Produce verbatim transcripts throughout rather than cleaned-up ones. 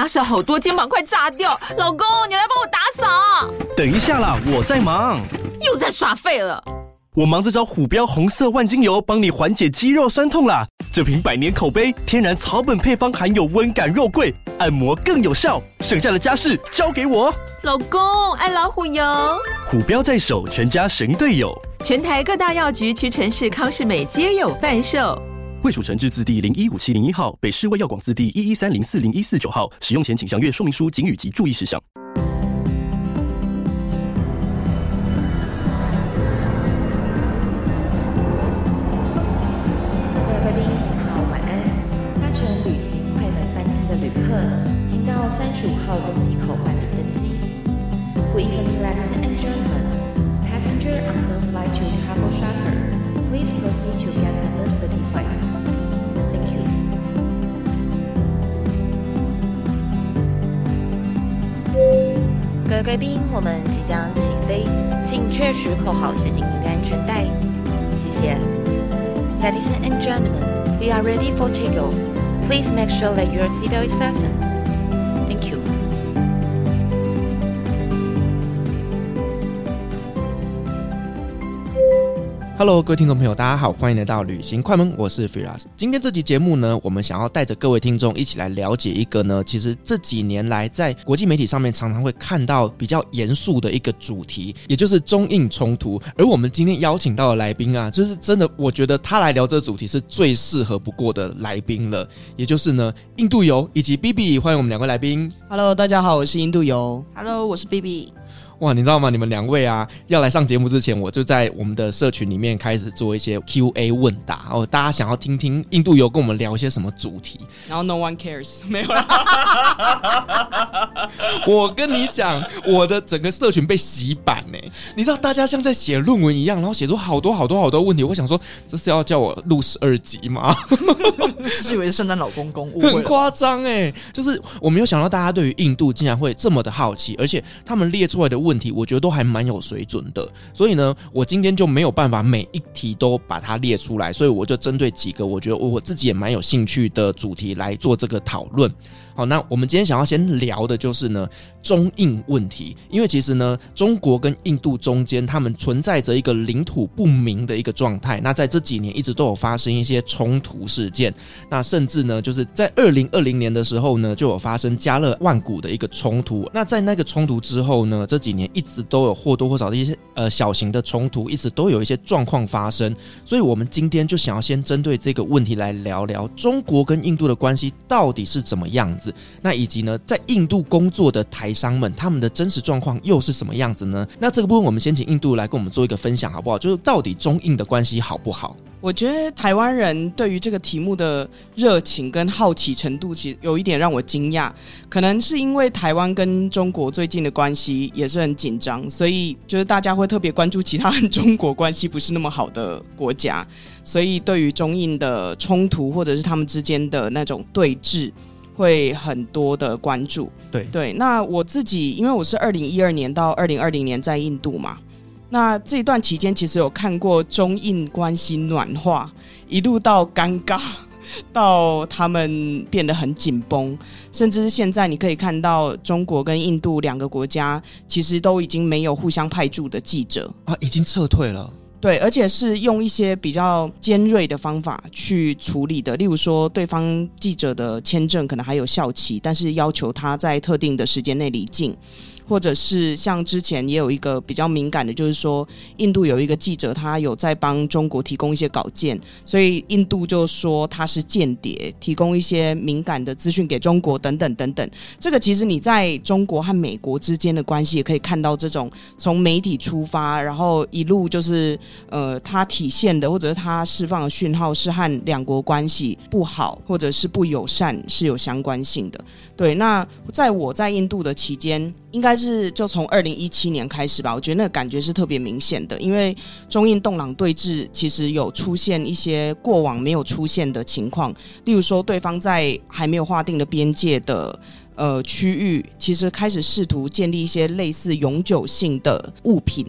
家事好多，肩膀快炸掉。老公，你来帮我打扫。 等一下啦，我在忙。 又在耍废了。 我忙着找虎标红色万金油，帮你缓解肌肉酸痛啦。这瓶百年口碑，天然草本配方，含有温感肉桂，按摩更有效。剩下的家事交给我。 老公，爱老虎油。 虎标在手，全家神队友。 全台各大药局、屈臣氏、康是美皆有贩售。 卫署成字字第零一五七零一号，北市卫药广字第一一三零四零一四九号。使用前请详阅说明书、警语及注意事项。 各位贵宾您好，晚安。搭乘旅行快门班机的旅客，请到三十五号登机口办理登机。Good evening, ladies and gentlemen. Passenger on the flight to Travel Charter, please proceed to gate number thirty-five.Thank you. 各位贵宾，我们即将起飞，请确实扣好系紧您的安全带。谢谢。Ladies and gentlemen, we are ready for takeoff. Please make sure that your seatbelt is fastened. Thank you. Hello， 各位听众朋友，大家好，欢迎来到旅行快门，我是 Firas。今天这集节目呢，我们想要带着各位听众一起来了解一个呢，其实这几年来在国际媒体上面常常会看到比较严肃的一个主题，也就是中印冲突。而我们今天邀请到的来宾啊，就是真的，我觉得他来聊这个主题是最适合不过的来宾了，也就是呢，印度游以及 B B， 欢迎我们两位来宾。 Hello， 大家好，我是印度游。Hello， 我是 B B。 哇，你知道吗？你们两位啊，要来上节目之前，我就在我们的社群里面开始做一些 Q A 问答哦，大家想要听听印度游跟我们聊一些什么主题， 然后 No one cares， 没有啦。 我跟你讲，我的整个社群被洗版呢、欸，你知道大家像在写论文一样，然后写出好多好多好多问题。我想说，这是要叫我录十二集吗？ 是以为是圣诞老公公， 很夸张哎，就是我没有想到大家对于印度竟然会这么的好奇，而且他们列出来的问题。问题我觉得都还蛮有水准的，所以呢，我今天就没有办法每一题都把它列出来，所以我就针对几个我觉得我自己也蛮有兴趣的主题来做这个讨论。好，那我们今天想要先聊的就是呢中印问题，因为其实呢中国跟印度中间他们存在着一个领土不明的一个状态，那在这几年一直都有发生一些冲突事件，那甚至呢就是在二零二零年的时候呢就有发生加勒万谷的一个冲突，那在那个冲突之后呢，这几年一直都有或多或少的一些呃小型的冲突，一直都有一些状况发生，所以我们今天就想要先针对这个问题来聊聊中国跟印度的关系到底是怎么样子，那以及呢在印度工作的台商们他们的真实状况又是什么样子呢？那这个部分我们先请印度来跟我们做一个分享好不好？就是到底中印的关系好不好？ 我觉得台湾人对于这个题目的热情跟好奇程度其实有一点让我惊讶，可能是因为台湾跟中国最近的关系也是很紧张，所以就是大家会特别关注其他和中国关系不是那么好的国家，所以对于中印的冲突或者是他们之间的那种对峙会很多的关注。 对对，那我自己因为我是二零一二年到二零二零年在印度嘛，那这一段期间其实有看过中印关系暖化，一路到尴尬，到他们变得很紧绷，甚至是现在你可以看到中国跟印度两个国家其实都已经没有互相派驻的记者啊，已经撤退了。 对，而且是用一些比较尖锐的方法去处理的，例如说对方记者的签证可能还有效期，但是要求他在特定的时间内离境，或者是像之前也有一个比较敏感的，就是说印度有一个记者他有在帮中国提供一些稿件，所以印度就说他是间谍，提供一些敏感的资讯给中国等等等等。这个其实你在中国和美国之间的关系也可以看到，这种从媒体出发，然后一路就是呃，它体现的或者是它释放的讯号是和两国关系不好或者是不友善是有相关性的。对，那在我在印度的期间，应该是就从二零一七年开始吧，我觉得那个感觉是特别明显的，因为中印洞朗对峙其实有出现一些过往没有出现的情况，例如说对方在还没有划定的边界的呃区域，其实开始试图建立一些类似永久性的物品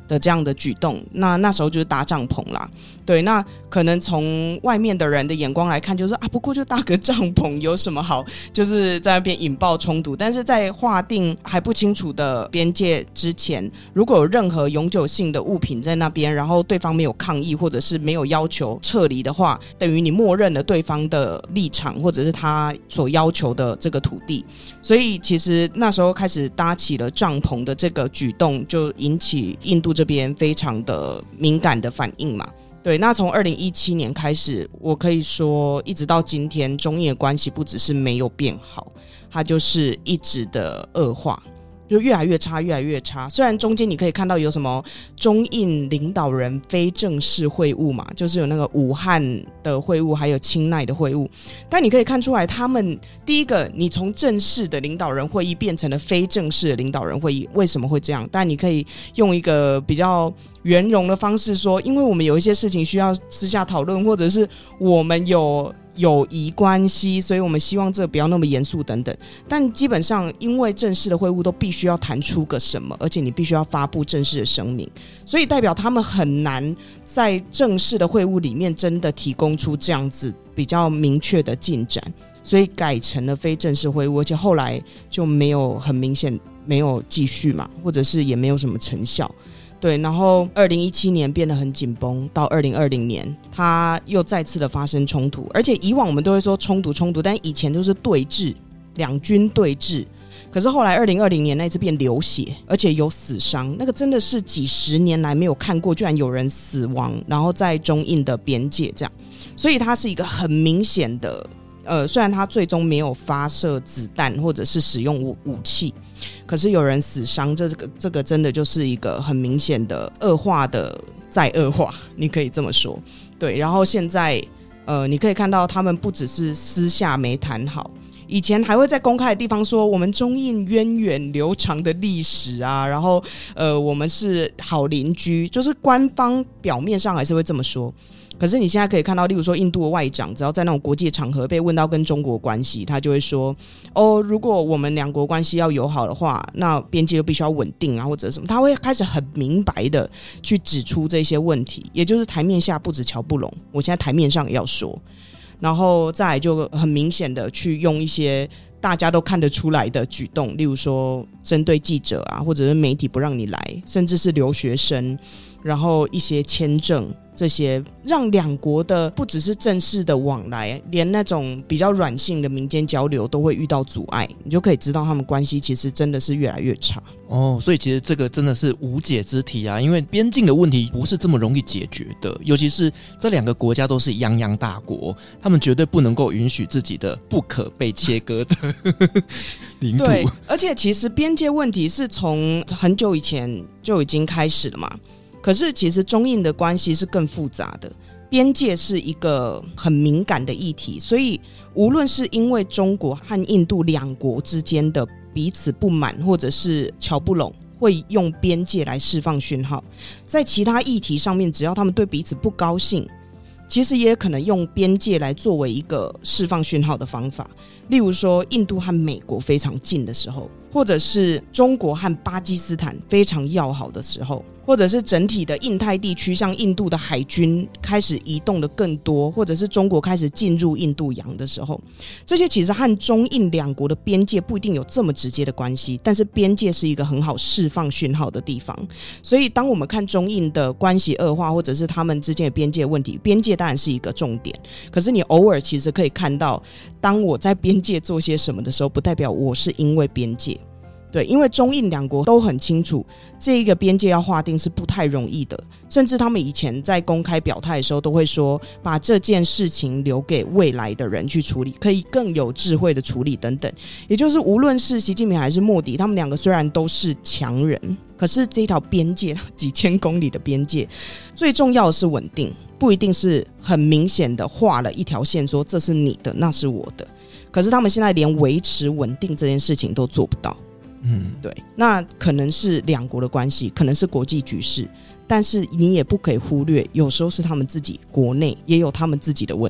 的这样的举动，那那时候就是搭帐篷啦。对，那可能从外面的人的眼光来看，就是啊，不过就搭个帐篷有什么好，就是在那边引爆冲突。但是在划定还不清楚的边界之前，如果有任何永久性的物品在那边，然后对方没有抗议或者是没有要求撤离的话，等于你默认了对方的立场或者是他所要求的这个土地。所以其实那时候开始搭起了帐篷的这个举动，就引起印度这边非常的敏感的反应嘛。对，那从二零一七年开始，我可以说一直到今天，中印的关系不只是没有变好，它就是一直的恶化，就越来越差越来越差。虽然中间你可以看到有什么中印领导人非正式会晤嘛，就是有那个武汉的会晤还有清奈的会晤，但你可以看出来他们第一个，你从正式的领导人会议变成了非正式的领导人会议，为什么会这样？但你可以用一个比较圆融的方式说，因为我们有一些事情需要私下讨论，或者是我们有友谊关系，所以我们希望这个不要那么严肃等等。但基本上因为正式的会晤都必须要谈出个什么，而且你必须要发布正式的声明，所以代表他们很难在正式的会晤里面真的提供出这样子比较明确的进展，所以改成了非正式会晤，而且后来就没有很明显没有继续嘛，或者是也没有什么成效。对，然后二零一七年变得很紧绷，到二零二零年它又再次的发生冲突，而且以往我们都会说冲突冲突，但以前都是对峙，两军对峙，可是后来二零二零年那一次变流血，而且有死伤，那个真的是几十年来没有看过，居然有人死亡，然后在中印的边界这样，所以它是一个很明显的呃，虽然他最终没有发射子弹或者是使用 武, 武器，可是有人死伤，这个这个真的就是一个很明显的恶化的再恶化，你可以这么说。对，然后现在呃，你可以看到他们不只是私下没谈好，以前还会在公开的地方说我们中印源远流长的历史啊，然后呃，我们是好邻居，就是官方表面上还是会这么说。可是你现在可以看到，例如说印度的外长只要在那种国际场合被问到跟中国关系，他就会说哦，如果我们两国关系要友好的话，那边界就必须要稳定啊，或者什么，他会开始很明白的去指出这些问题，也就是台面下不止瞧不拢，我现在台面上也要说，然后再来就很明显的去用一些大家都看得出来的举动，例如说针对记者啊，或者是媒体不让你来，甚至是留学生，然后一些签证，这些让两国的不只是正式的往来，连那种比较软性的民间交流都会遇到阻碍，你就可以知道他们关系其实真的是越来越差。 哦，所以其实这个真的是无解之题啊，因为边境的问题不是这么容易解决的，尤其是这两个国家都是泱泱大国，他们绝对不能够允许自己的不可被切割的领土。 对，而且其实边界问题是从很久以前就已经开始了嘛，可是其实中印的关系是更复杂的，边界是一个很敏感的议题，所以无论是因为中国和印度两国之间的彼此不满或者是瞧不拢，会用边界来释放讯号，在其他议题上面只要他们对彼此不高兴，其实也可能用边界来作为一个释放讯号的方法。例如说印度和美国非常近的时候，或者是中国和巴基斯坦非常要好的时候，或者是整体的印太地区像印度的海军开始移动的更多，或者是中国开始进入印度洋的时候，这些其实和中印两国的边界不一定有这么直接的关系，但是边界是一个很好释放讯号的地方。所以当我们看中印的关系恶化，或者是他们之间的边界问题，边界当然是一个重点，可是你偶尔其实可以看到，当我在边界做些什么的时候，不代表我是因为边界。对，因为中印两国都很清楚这一个边界要划定是不太容易的，甚至他们以前在公开表态的时候都会说把这件事情留给未来的人去处理，可以更有智慧的处理等等。也就是无论是习近平还是莫迪，他们两个虽然都是强人，可是这条边界几千公里的边界最重要的是稳定，不一定是很明显的画了一条线说这是你的那是我的，可是他们现在连维持稳定这件事情都做不到。嗯，对，那可能是两国的关系，可能是国际局势，但是你也不可以忽略，有时候是他们自己国内也有他们自己的问题。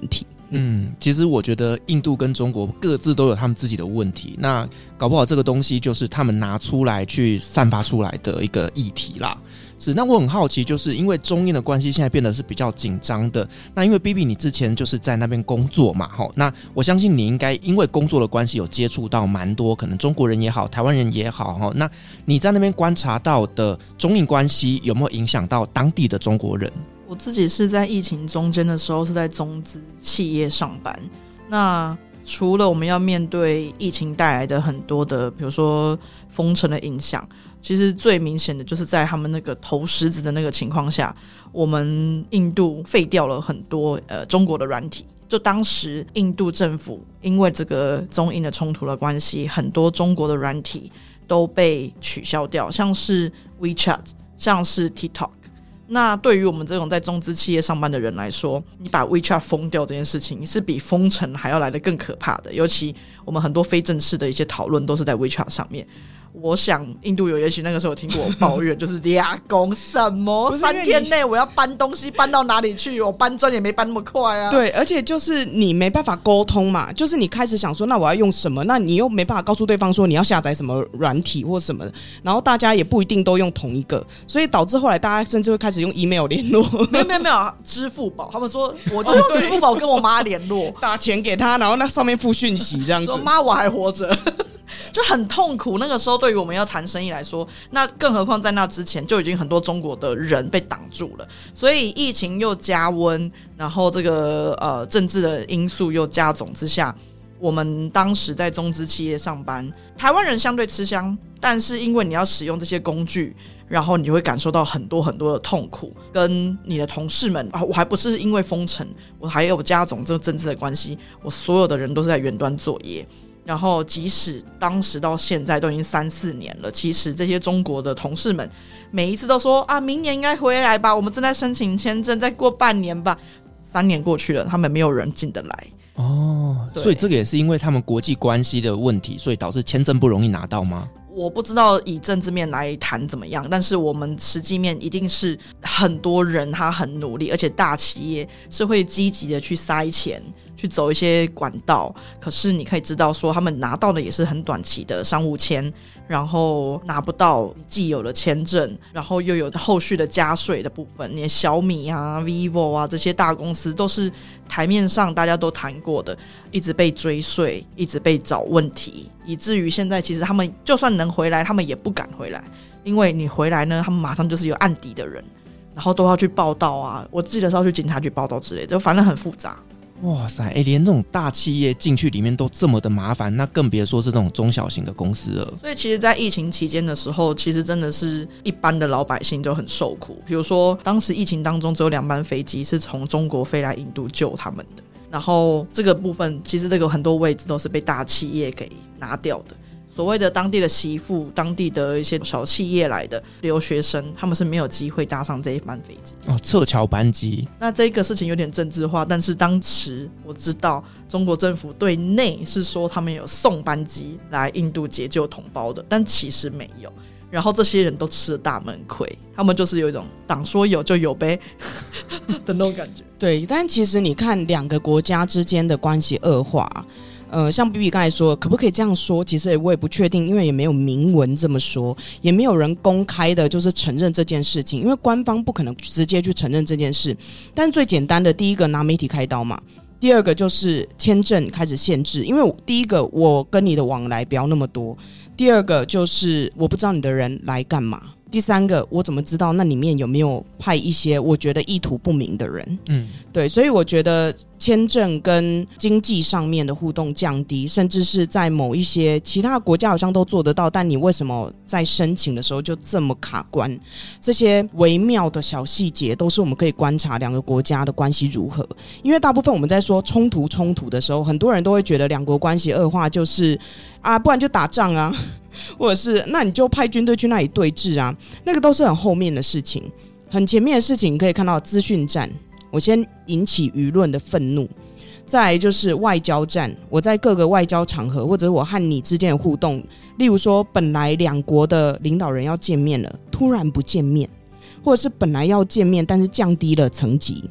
嗯，其实我觉得印度跟中国各自都有他们自己的问题，那搞不好这个东西就是他们拿出来去散发出来的一个议题啦。是，那我很好奇，就是因为中印的关系现在变得是比较紧张的，那因为 B B 你之前就是在那边工作嘛，齁，那我相信你应该因为工作的关系有接触到蛮多可能中国人也好，台湾人也好，齁，那你在那边观察到的中印关系有没有影响到当地的中国人？ 我自己是在疫情中间的时候是在中资企业上班，那除了我们要面对疫情带来的很多的比如说封城的影响，其实最明显的就是在他们那个投石子的那个情况下，我们印度废掉了很多呃中国的软体。就当时印度政府因为这个中印的冲突的关系，很多中国的软体都被取消掉，像是 WeChat， 像是 TikTok。那对于我们这种在中资企业上班的人来说，你把 WeChat 封掉这件事情是比封城还要来得更可怕的，尤其我们很多非正式的一些讨论都是在 WeChat 上面。我想印度有也许那个时候有听过我抱怨，就是俩公什么三天内我要搬东西搬到哪里去，我搬砖也没搬那么快啊。 对，而且就是你没办法沟通嘛，就是你开始想说那我要用什么，那你又没办法告诉对方说你要下载什么软体或什么的，然后大家也不一定都用同一个，所以导致后来大家甚至会开始用 email 联络。 没有没有没有，支付宝，他们说我都用支付宝跟我妈联络， 打钱给他，然后那上面附讯息这样子， 说妈我还活着。就很痛苦。那个时候对于我们要谈生意来说，那更何况在那之前就已经很多中国的人被挡住了，所以疫情又加温，然后这个呃政治的因素又加总之下，我们当时在中资企业上班，台湾人相对吃香，但是因为你要使用这些工具，然后你会感受到很多很多的痛苦，跟你的同事们啊，我还不是因为封城，我还有加总这个政治的关系，我所有的人都是在远端作业。然后即使当时到现在都已经三四年了，其实这些中国的同事们每一次都说啊，明年应该回来吧，我们正在申请签证，再过半年吧。三年过去了，他们没有人进得来。 哦，所以这个也是因为他们国际关系的问题，所以导致签证不容易拿到吗？ 我不知道以政治面来谈怎么样，但是我们实际面一定是很多人他很努力，而且大企业是会积极的去塞钱，去走一些管道，可是你可以知道说他们拿到的也是很短期的商务签，然后拿不到既有的签证，然后又有后续的加税的部分，你的小米啊 vivo 啊这些大公司都是台面上大家都谈过的，一直被追税，一直被找问题，以至于现在其实他们就算能回来他们也不敢回来，因为你回来呢他们马上就是有案底的人，然后都要去报道啊，我记得是要去警察局报道之类的，就反正很复杂。 哇塞，欸，连那种大企业进去里面都这么的麻烦，那更别说是那种中小型的公司了。 所以其实在疫情期间的时候，其实真的是一般的老百姓就很受苦。比如说当时疫情当中只有两班飞机是从中国飞来印度救他们的，然后这个部分其实这个很多位置都是被大企业给拿掉的。所谓的当地的媳妇，当地的一些小企业来的留学生，他们是没有机会搭上这一班飞机哦，撤侨班机。 那这个事情有点政治化，但是当时我知道中国政府对内是说他们有送班机来印度解救同胞的，但其实没有。然后这些人都吃了大闷亏，他们就是有一种党说有就有呗的那种感觉。 对，但其实你看两个国家之间的关系恶化，呃，像 B B 刚才说可不可以这样说，其实我也不确定，因为也没有明文这么说，也没有人公开的就是承认这件事情，因为官方不可能直接去承认这件事。但最简单的，第一个拿媒体开刀嘛，第二个就是签证开始限制，因为第一个我跟你的往来不要那么多，第二个就是我不知道你的人来干嘛，第三个我怎么知道那里面有没有派一些我觉得意图不明的人。嗯，对，所以我觉得签证跟经济上面的互动降低，甚至是在某一些其他国家好像都做得到，但你为什么在申请的时候就这么卡关，这些微妙的小细节都是我们可以观察两个国家的关系如何。因为大部分我们在说冲突冲突的时候，很多人都会觉得两国关系恶化就是啊，不然就打仗啊，或者是那你就派军队去那里对峙啊，那个都是很后面的事情。很前面的事情你可以看到资讯战，我先引起舆论的愤怒，再来就是外交战，我在各个外交场合或者我和你之间的互动，例如说本来两国的领导人要见面了，突然不见面，或者是本来要见面但是降低了层级，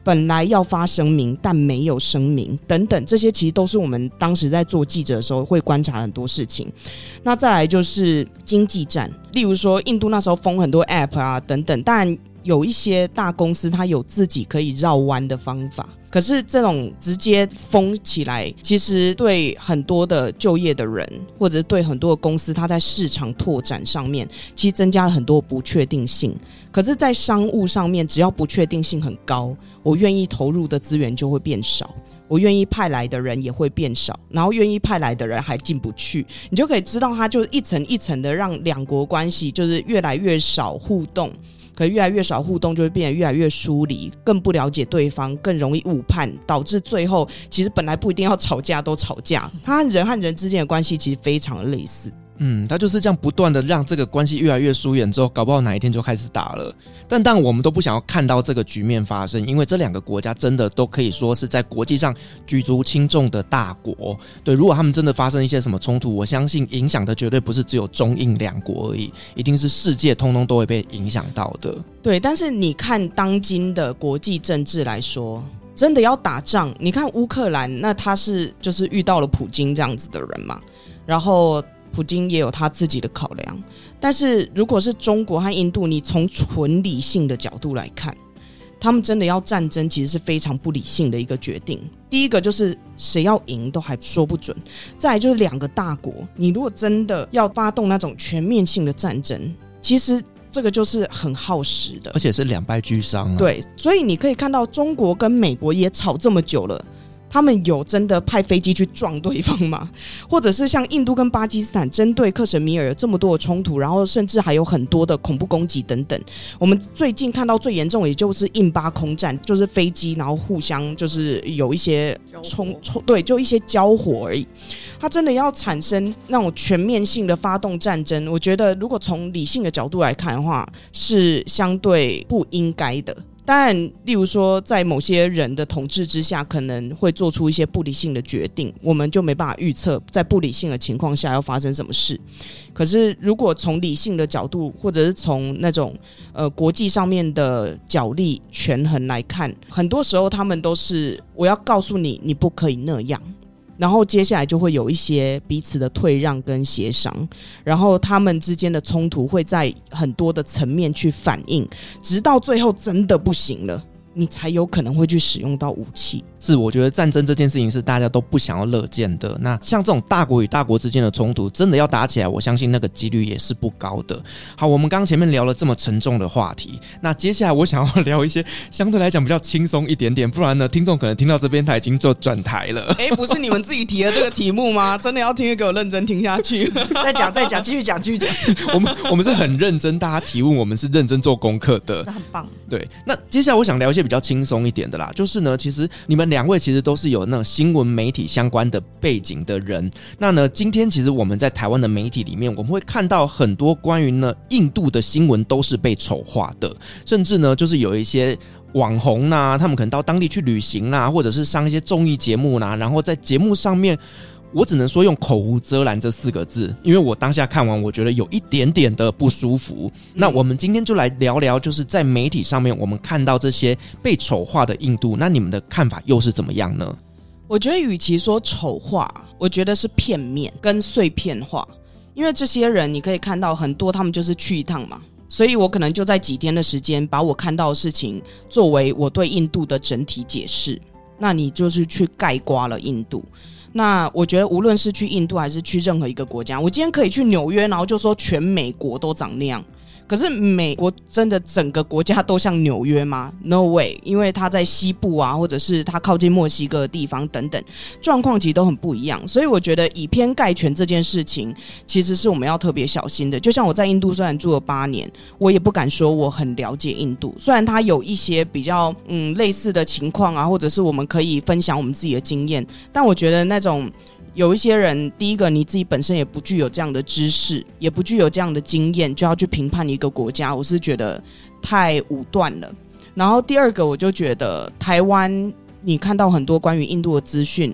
本来要发声明但没有声明等等，这些其实都是我们当时在做记者的时候会观察很多事情。那再来就是经济战，例如说印度那时候封很多 app 啊等等，当然有一些大公司它有自己可以绕弯的方法，可是这种直接封起来，其实对很多的就业的人，或者对很多的公司，它在市场拓展上面其实增加了很多不确定性。可是在商务上面，只要不确定性很高，我愿意投入的资源就会变少，我愿意派来的人也会变少，然后愿意派来的人还进不去，你就可以知道它就一层一层的让两国关系就是越来越少互动，可越来越少互动就会变得越来越疏离，更不了解对方，更容易误判，导致最后其实本来不一定要吵架都吵架。他人和人之间的关系其实非常的类似。 嗯，他就是这样不断的让这个关系越来越疏远之后，搞不好哪一天就开始打了。但当然我们都不想要看到这个局面发生，因为这两个国家真的都可以说是在国际上举足轻重的大国。对，如果他们真的发生一些什么冲突，我相信影响的绝对不是只有中印两国而已，一定是世界通通都会被影响到的。 对，但是你看当今的国际政治来说，真的要打仗，你看乌克兰，那他是就是遇到了普京这样子的人嘛，然后普京也有他自己的考量。但是如果是中国和印度，你从纯理性的角度来看，他们真的要战争其实是非常不理性的一个决定。第一个就是谁要赢都还说不准，再来就是两个大国，你如果真的要发动那种全面性的战争，其实这个就是很耗时的， 而且是两败俱伤啊。 对，所以你可以看到中国跟美国也吵这么久了，他们有真的派飞机去撞对方吗？或者是像印度跟巴基斯坦针对克什米尔有这么多的冲突，然后甚至还有很多的恐怖攻击等等。我们最近看到最严重的也就是印巴空战，就是飞机然后互相就是有一些冲冲，对，就一些交火而已。它真的要产生那种全面性的发动战争，我觉得如果从理性的角度来看的话，是相对不应该的。当然例如说在某些人的统治之下可能会做出一些不理性的决定，我们就没办法预测在不理性的情况下要发生什么事。可是如果从理性的角度，或者是从那种呃国际上面的角力权衡来看，很多时候他们都是我要告诉你你不可以那样，然后接下来就会有一些彼此的退让跟协商，然后他们之间的冲突会在很多的层面去反应，直到最后真的不行了，你才有可能会去使用到武器。 是，我觉得战争这件事情是大家都不想要乐见的。那像这种大国与大国之间的冲突，真的要打起来，我相信那个几率也是不高的。好，我们刚刚前面聊了这么沉重的话题，那接下来我想要聊一些相对来讲比较轻松一点点，不然呢，听众可能听到这边他已经就转台了。 哎，不是你们自己提的这个题目吗？真的要听就给我认真听下去。 再讲再讲，继续讲继续讲。 我们我们是很认真，大家提问我们是认真做功课的， 那很棒。 对，那接下来我想聊一些比较轻松一点的啦，就是呢，其实你们两位其实都是有那种新闻媒体相关的背景的人。那呢，今天其实我们在台湾的媒体里面，我们会看到很多关于呢印度的新闻都是被丑化的，甚至呢就是有一些网红啦、啊，他们可能到当地去旅行啦、啊，或者是上一些综艺节目啦、啊，然后在节目上面，我只能说用口无遮拦这四个字，因为我当下看完我觉得有一点点的不舒服。那我们今天就来聊聊，就是在媒体上面我们看到这些被丑化的印度，那你们的看法又是怎么样呢？ 我觉得与其说丑化，我觉得是片面跟碎片化。因为这些人你可以看到很多他们就是去一趟嘛，所以我可能就在几天的时间把我看到的事情作为我对印度的整体解释，那你就是去概括了印度。那我觉得无论是去印度还是去任何一个国家，我今天可以去纽约然后就说全美国都长那样，可是美国真的整个国家都像纽约吗？ No way， 因为它在西部啊，或者是它靠近墨西哥的地方等等，状况其实都很不一样。所以我觉得以偏概全这件事情其实是我们要特别小心的。就像我在印度虽然住了八年，我也不敢说我很了解印度，虽然它有一些比较嗯类似的情况啊，或者是我们可以分享我们自己的经验，但我觉得那种有一些人，第一个你自己本身也不具有这样的知识，也不具有这样的经验，就要去评判一个国家，我是觉得太武断了。然后第二个，我就觉得台湾你看到很多关于印度的资讯，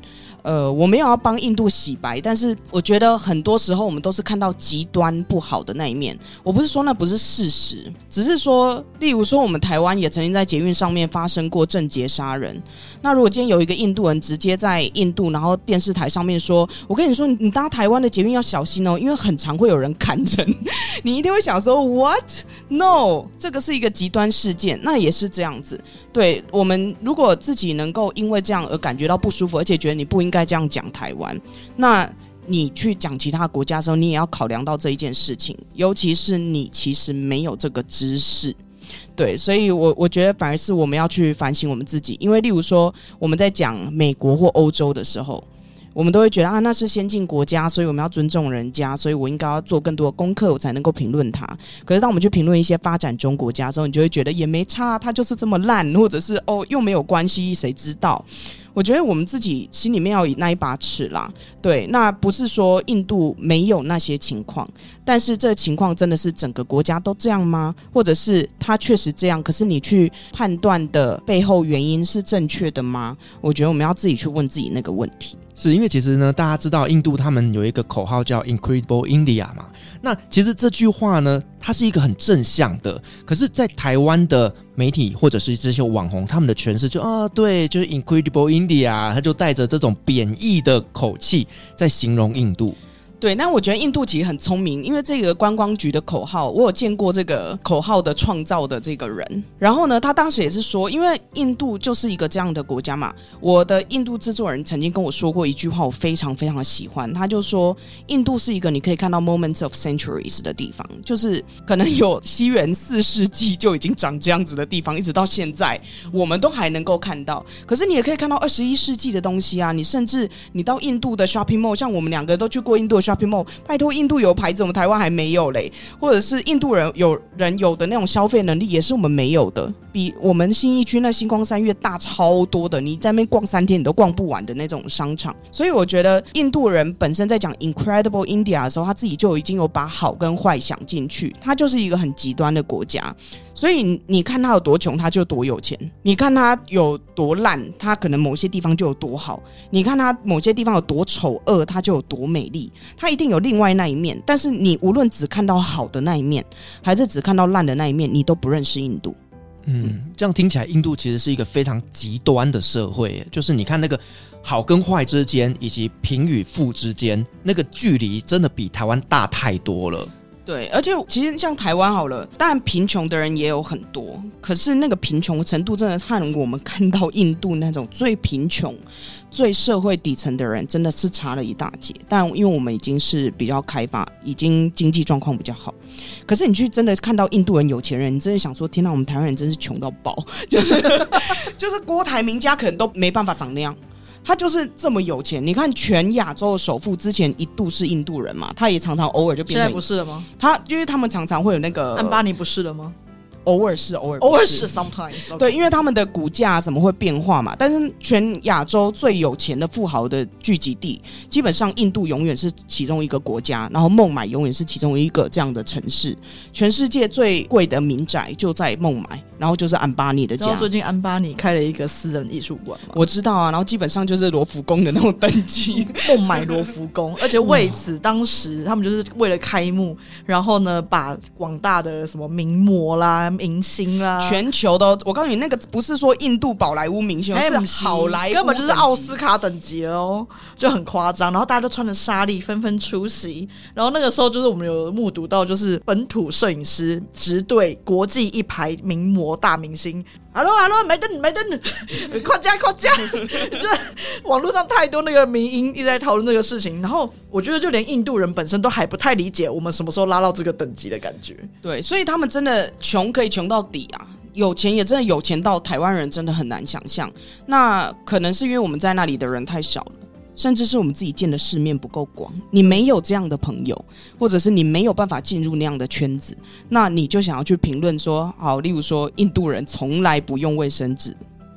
呃，我没有要帮印度洗白，但是我觉得很多时候我们都是看到极端不好的那一面。我不是说那不是事实，只是说，例如说我们台湾也曾经在捷运上面发生过郑捷杀人。那如果今天有一个印度人直接在印度，然后电视台上面说，我跟你说，你搭台湾的捷运要小心哦，因为很常会有人砍人，你一定会想说 What? No， 这个是一个极端事件，那也是这样子。对，我们如果自己能够因为这样而感觉到不舒服，而且觉得你不应该这样讲台湾，那你去讲其他国家的时候，你也要考量到这一件事情，尤其是你其实没有这个知识。对，所以我我觉得反而是我们要去反省我们自己，因为例如说我们在讲美国或欧洲的时候，我们都会觉得啊，那是先进国家，所以我们要尊重人家，所以我应该要做更多的功课，我才能够评论它。可是当我们去评论一些发展中国家的时候，你就会觉得也没差，它就是这么烂，或者是哦又没有关系，谁知道？我觉得我们自己心里面要有那一把尺啦。对，那不是说印度没有那些情况，但是这情况真的是整个国家都这样吗？或者是它确实这样，可是你去判断的背后原因是正确的吗？我觉得我们要自己去问自己那个问题。 是因为其实呢，大家知道印度他们有一个口号叫 Incredible India 嘛，那其实这句话呢，它是一个很正向的，可是在台湾的媒体或者是这些网红他们的诠释就啊，对，就是 Incredible India， 他就带着这种贬义的口气在形容印度。 对，那我觉得印度其实很聪明，因为这个观光局的口号，我有见过这个口号的创造的这个人。然后呢，他当时也是说，因为印度就是一个这样的国家嘛。我的印度制作人曾经跟我说过一句话，我非常非常的喜欢。他就说，印度是一个你可以看到 moments of centuries 的地方，就是可能有西元四世纪就已经长这样子的地方，一直到现在我们都还能够看到。可是你也可以看到二十一世纪的东西啊，你甚至你到印度的 shopping mall， 像我们两个都去过印度的 shopping mall， 拜托，印度有牌子我们台湾还没有嘞，或者是印度人有人有的那种消费能力也是我们没有的，比我们信义区那星光三月大超多的，你在那边逛三天你都逛不完的那种商场。所以我觉得印度人本身在讲 Incredible India 的时候，他自己就已经有把好跟坏想进去，他就是一个很极端的国家。所以你看他有多穷他就多有钱，你看他有多烂他可能某些地方就有多好，你看他某些地方有多丑恶他就有多美丽，他一定有另外那一面。但是你无论只看到好的那一面还是只看到烂的那一面，你都不认识印度。 嗯，这样听起来印度其实是一个非常极端的社会，就是你看那个好跟坏之间以及贫与富之间那个距离真的比台湾大太多了。 对，而且其实像台湾好了，当然贫穷的人也有很多，可是那个贫穷程度真的和我们看到印度那种最贫穷最社会底层的人真的是差了一大截。但因为我们已经是比较开发，已经经济状况比较好，可是你去真的看到印度人有钱人，你真的想说天哪，我们台湾人真是穷到爆，就是就是郭台铭家可能都没办法长那样，他就是这么有钱。你看全亚洲的首富之前一度是印度人嘛，他也常常偶尔就变成， 现在不是了吗？ 他因为他们常常会有那个安巴尼不是了吗？ 偶尔是偶尔不是偶尔是 sometimes、okay. 对，因为他们的股价什么会变化嘛。但是全亚洲最有钱的富豪的聚集地，基本上印度永远是其中一个国家，然后孟买永远是其中一个这样的城市。全世界最贵的民宅就在孟买，然后就是安巴尼的家。 知道最近安巴尼开了一个私人艺术馆吗？ 我知道啊，然后基本上就是罗浮宫的那种等级， 孟买罗浮宫，而且为此当时他们就是为了开幕，然后呢把广大的什么名模啦、明星啦。 全球的，我告诉你，那个不是说印度宝莱坞明星，是好莱坞， 根本就是奥斯卡等级了哦，就很夸张。然后大家都穿着纱丽，纷纷出席。然后那个时候就是我们有目睹到，就是本土摄影师直对国际一排名模大明星。Hello Hello， 没灯没灯，快加快加！就网络上太多那个迷因一直在讨论这个事情，然后我觉得就连印度人本身都还不太理解我们什么时候拉到这个等级的感觉。 对，所以他们真的穷可以穷到底啊，有钱也真的有钱到台湾人真的很难想象。那可能是因为我们在那里的人太少了，甚至是我们自己见的世面不够广，你没有这样的朋友，或者是你没有办法进入那样的圈子，那你就想要去评论说，好，例如说印度人从来不用卫生纸，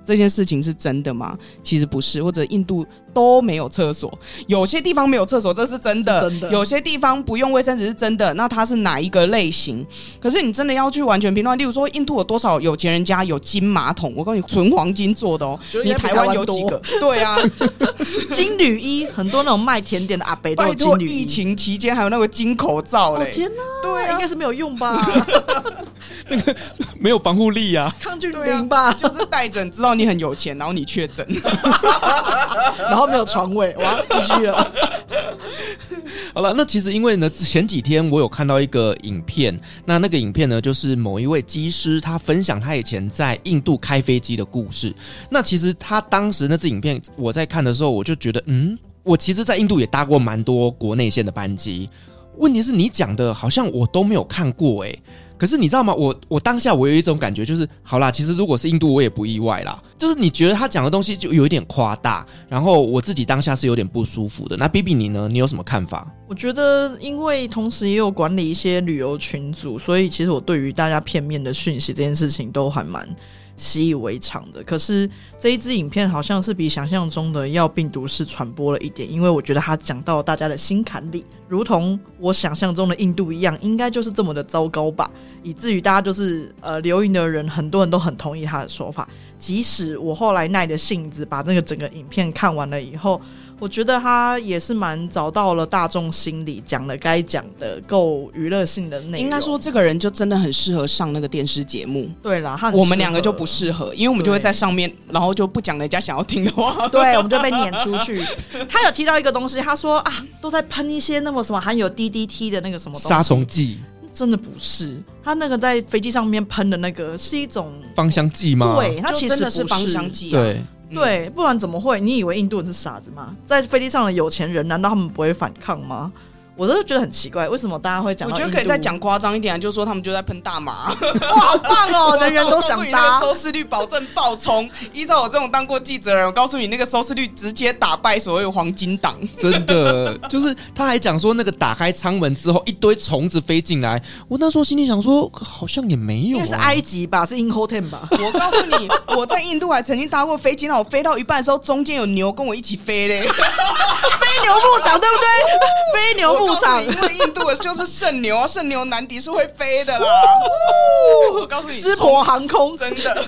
这件事情是真的吗？其实不是，或者印度都没有厕所，有些地方没有厕所，这是真的， 是真的， 有些地方不用卫生纸是真的，那它是哪一个类型？可是你真的要去完全评断，例如说印度有多少有钱人家有金马桶，我告诉你纯黄金做的哦，你台湾有几个？对啊， 金缕衣，很多那种卖甜点的阿伯都有金缕衣。 疫情期间还有那个金口罩嘞， 哦天哪， 对啊， 应该是没有用吧？ 那个没有防护力啊， 抗菌零吧， 啊、就是带着知道你很有钱，然后你确诊， 然后没有床位，哇，继续了。 好了，那其实因为呢，前几天我有看到一个影片，那那个影片呢，就是某一位机师他分享他以前在印度开飞机的故事。那其实他当时那支影片我在看的时候，我就觉得，嗯，我其实在印度也搭过蛮多国内线的班机。问题是你讲的好像我都没有看过哎、欸，可是你知道吗？我我当下我有一种感觉，就是好啦，其实如果是印度，我也不意外啦。就是你觉得他讲的东西就有一点夸大，然后我自己当下是有点不舒服的。那 B B 你呢？你有什么看法？ 我觉得，因为同时也有管理一些旅游群组，所以其实我对于大家片面的讯息这件事情都还蛮习以为常的。可是这一支影片好像是比想象中的要病毒式传播了一点，因为我觉得它讲到大家的心坎里，如同我想象中的印度一样，应该就是这么的糟糕吧，以至于大家就是呃留言的人很多人都很同意他的说法。即使我后来耐着性子把那个整个影片看完了以后，我觉得他也是蛮找到了大众心里，讲了该讲的够娱乐性的内容。 应该说这个人就真的很适合上那个电视节目。 对啦，他我们两个就不适合，因为我们就会在上面，然后就不讲人家想要听的话， 对，我们就被撵出去。他有提到一个东西，他说啊，都在喷一些那么什么含有 D D T 的那个什么东西杀虫剂。 真的不是，他那个在飞机上面喷的那个是一种芳香剂吗？ 对，它其实真的是芳香剂、啊。 对。 对，不然怎么会？你以为印度人是傻子吗？在飞机上的有钱人，难道他们不会反抗吗？我都觉得很奇怪，为什么大家会讲到印度？ 我觉得可以再讲夸张一点，就是说他们就在喷大麻。 哇，好棒哦！人人都想搭， 收视率保证爆冲。依照我这种当过记者的人，我告诉你，那个收视率直接打败所有黄金党。 真的，就是他还讲说，那个打开舱门之后，一堆虫子飞进来。我那时候心里想说，好像也没有、啊， 应该是埃及吧，是 Inhoten 吧？ 我告诉你，我在印度还曾经搭过飞机，那我飞到一半的时候，中间有牛跟我一起飞嘞。 飞牛牧场对不对？飞牛牧场， 因为印度的就是圣牛啊，圣牛难敌是会飞的啦。我告诉你， 狮驮航空真的。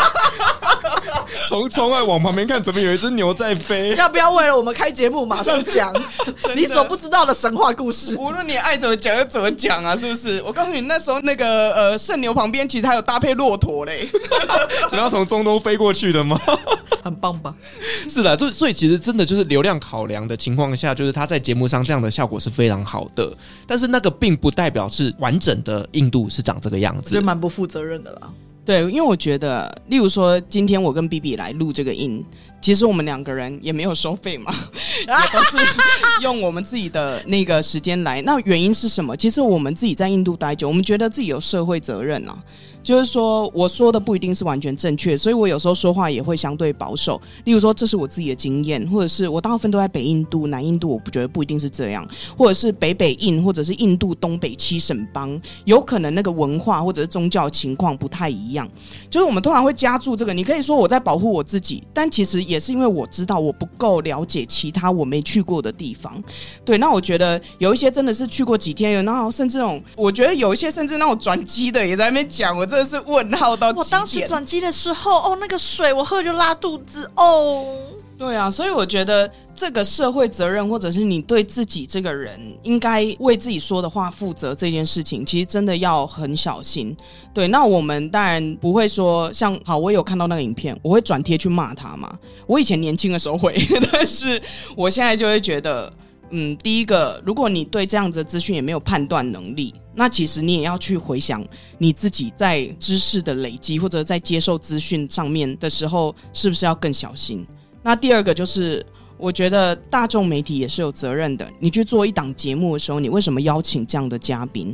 从窗外往旁边看，怎么有一只牛在飞？ 要不要为了我们开节目马上讲你所不知道的神话故事？ 无论你爱怎么讲就怎么讲啊，是不是？我告诉你，那时候那个呃圣牛旁边其实还有搭配骆驼嘞。 怎么样从中东飞过去的吗？ 很棒吧？ 是的，所以其实真的就是流量考量的情况下，就是他在节目上这样的效果是非常好的。但是那个并不代表是完整的印度是长这个样子， 我觉得蛮不负责任的啦。 对，因为我觉得，例如说，今天我跟 B B 来录这个音，其实我们两个人也没有收费嘛，也都是用我们自己的那个时间来。那原因是什么？其实我们自己在印度待久，我们觉得自己有社会责任啊。就是说我说的不一定是完全正确，所以我有时候说话也会相对保守。例如说这是我自己的经验，或者是我大部分都在北印度、南印度，我不觉得不一定是这样，或者是北北印，或者是印度东北七省邦，有可能那个文化或者是宗教情况不太一样。就是我们通常会加注这个，你可以说我在保护我自己，但其实也是因为我知道我不够了解其他我没去过的地方。对，那我觉得有一些真的是去过几天，然后甚至那种我觉得有一些甚至那种转机的也在那边讲，我真的是问号到极点。 我当时转机的时候，哦，那个水我喝就拉肚子哦。 对啊，所以我觉得这个社会责任，或者是你对自己这个人应该为自己说的话负责这件事情，其实真的要很小心。对，那我们当然不会说像好，我有看到那个影片，我会转贴去骂他嘛。我以前年轻的时候会，但是我现在就会觉得。嗯，第一个，如果你对这样子的资讯也没有判断能力，那其实你也要去回想你自己在知识的累积或者在接受资讯上面的时候，是不是要更小心？那第二个就是，我觉得大众媒体也是有责任的。你去做一档节目的时候，你为什么邀请这样的嘉宾？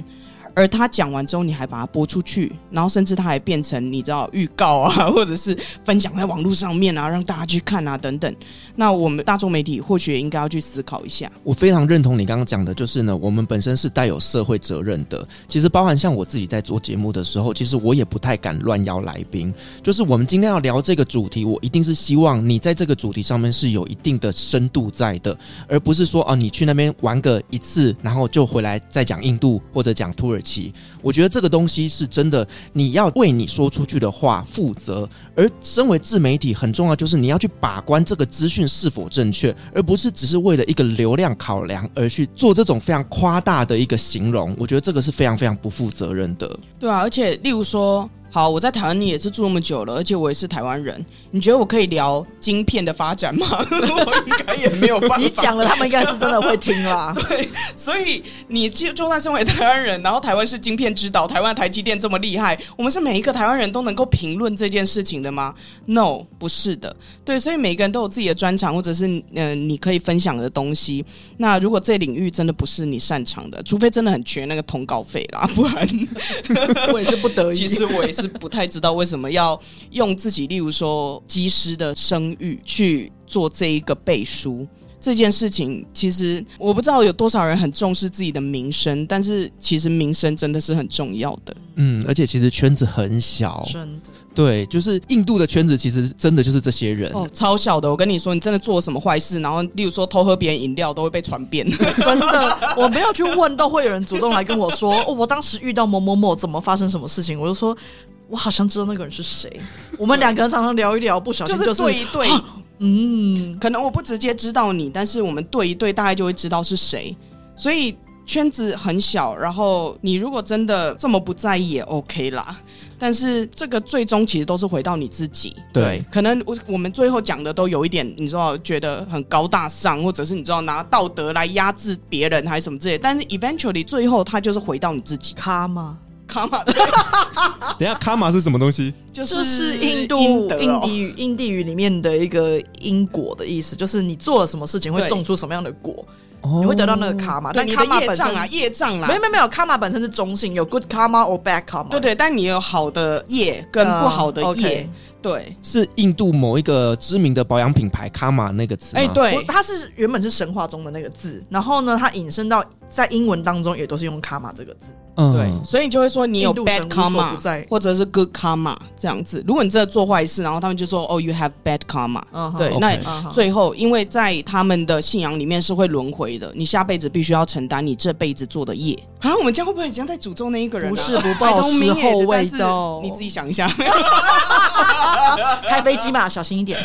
而他讲完之后你还把它播出去，然后甚至他还变成你知道预告啊，或者是分享在网络上面啊，让大家去看啊等等，那我们大众媒体或许也应该要去思考一下。 我非常认同你刚刚讲的，就是呢我们本身是带有社会责任的，其实包含像我自己在做节目的时候，其实我也不太敢乱邀来宾，就是我们今天要聊这个主题，我一定是希望你在这个主题上面是有一定的深度在的，而不是说啊你去那边玩个一次然后就回来再讲印度或者讲土耳其。我觉得这个东西是真的，你要为你说出去的话负责，而身为自媒体很重要，就是你要去把关这个资讯是否正确，而不是只是为了一个流量考量而去做这种非常夸大的一个形容。我觉得这个是非常非常不负责任的。 对啊，而且例如说好，我在台湾也是住那么久了，而且我也是台湾人，你觉得我可以聊晶片的发展吗？我应该也没有办法。 你讲了他们应该是真的会听啦。 对，所以你就算身为台湾人，然后台湾是晶片之岛，台湾台积电这么厉害，我们是每一个台湾人都能够评论这件事情的吗？ No， 不是的。对，所以每个人都有自己的专长，或者是、呃、你可以分享的东西。那如果这领域真的不是你擅长的，除非真的很缺那个通告费啦，不然我也是不得已。 其实我也是不太知道为什么要用自己例如说机师的声誉去做这一个背书。这件事情其实我不知道有多少人很重视自己的名声，但是其实名声真的是很重要的。 嗯，而且其实圈子很小， 真的。 对，就是印度的圈子其实真的就是这些人哦，超小的。我跟你说，你真的做了什么坏事，然后例如说偷喝别人饮料都会被传遍。 真的，我没有去问都会有人主动来跟我说哦，我当时遇到某某某怎么发生什么事情，我就说我好像知道那个人是谁。我们两个人常常聊一聊，不小心就是、 就是、对一对、啊、 嗯， 可能我不直接知道你，但是我们对一对大概就会知道是谁。所以圈子很小，然后你如果真的这么不在意也 OK 啦，但是这个最终其实都是回到你自己。 对, 对，可能我们最后讲的都有一点你知道觉得很高大上，或者是你知道拿道德来压制别人还是什么之类的，但是 eventually 最后它就是回到你自己。 卡嘛卡玛， 等一下，卡玛是什么东西？ 就是是印度印印地语印地语里面的一个因果的意思，就是你做了什么事情会种出什么样的果，你会得到那个卡玛。但卡玛本身啊，业障啦， 没有没有没有，卡玛本身是中性，有 good karma or bad karma。 对对，但你有好的业跟不好的业。Uh, okay. 对， 是印度某一个知名的保养品牌卡玛那个词吗？哎、 欸，对， 它是原本是神话中的那个字，然后呢，它引申到在英文当中也都是用卡玛这个字。 嗯，对，所以你就会说你有 bad karma 或者是 good karma 这样子。如果你真的做坏事，然后他们就说哦 you have bad karma，、uh-huh, 对， okay. 那、uh-huh. 最后因为在他们的信仰里面是会轮回的，你下辈子必须要承担你这辈子做的业。啊，我们这样会不会很像在诅咒那一个人、啊？ 不是，不报时候未到， 你自己想一下。 开飞机嘛，小心一点。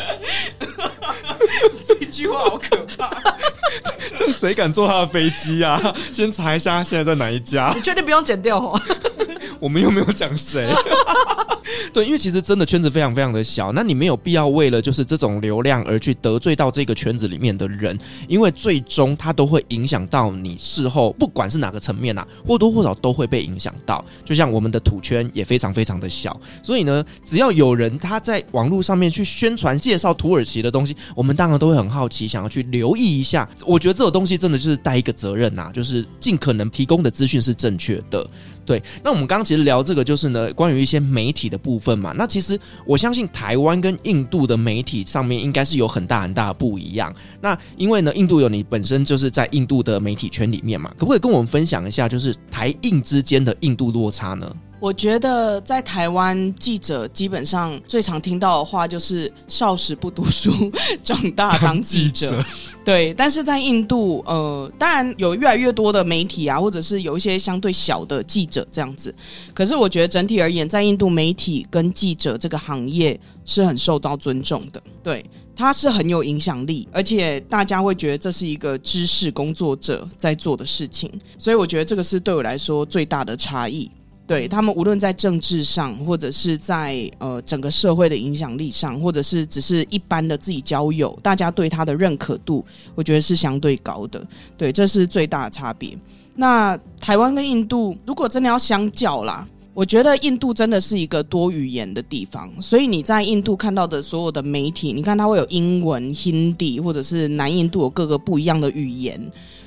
这句话好可怕。 这谁敢坐他的飞机啊？先查一下他现在在哪一家。 你确定不用剪掉哦？ 我们又没有讲谁。对，因为其实真的圈子非常非常的小，那你没有必要为了就是这种流量而去得罪到这个圈子里面的人，因为最终它都会影响到你事后，不管是哪个层面啊，或多或少都会被影响到。就像我们的土圈也非常非常的小，所以呢，只要有人他在网络上面去宣传介绍土耳其的东西，我们当然都会很好奇，想要去留意一下。我觉得这种东西真的就是带一个责任啊，就是尽可能提供的资讯是正确的。对，那我们刚刚其实聊这个就是呢，关于一些媒体的部分嘛。那其实我相信台湾跟印度的媒体上面应该是有很大很大的不一样。那因为呢，印度有你本身就是在印度的媒体圈里面嘛，可不可以跟我们分享一下，就是台印之间的印度落差呢？ 我觉得在台湾记者基本上最常听到的话就是少时不读书，长大当记者。当记者对，但是在印度，呃，当然有越来越多的媒体啊，或者是有一些相对小的记者这样子。可是我觉得整体而言，在印度媒体跟记者这个行业是很受到尊重的。对，它是很有影响力，而且大家会觉得这是一个知识工作者在做的事情。所以我觉得这个是对我来说最大的差异。对，他们无论在政治上，或者是在呃整个社会的影响力上，或者是只是一般的自己交友，大家对他的认可度，我觉得是相对高的。对，这是最大的差别。那台湾跟印度，如果真的要相较啦，我觉得印度真的是一个多语言的地方，所以你在印度看到的所有的媒体，你看它会有英文、Hindi， 或者是南印度有各个不一样的语言。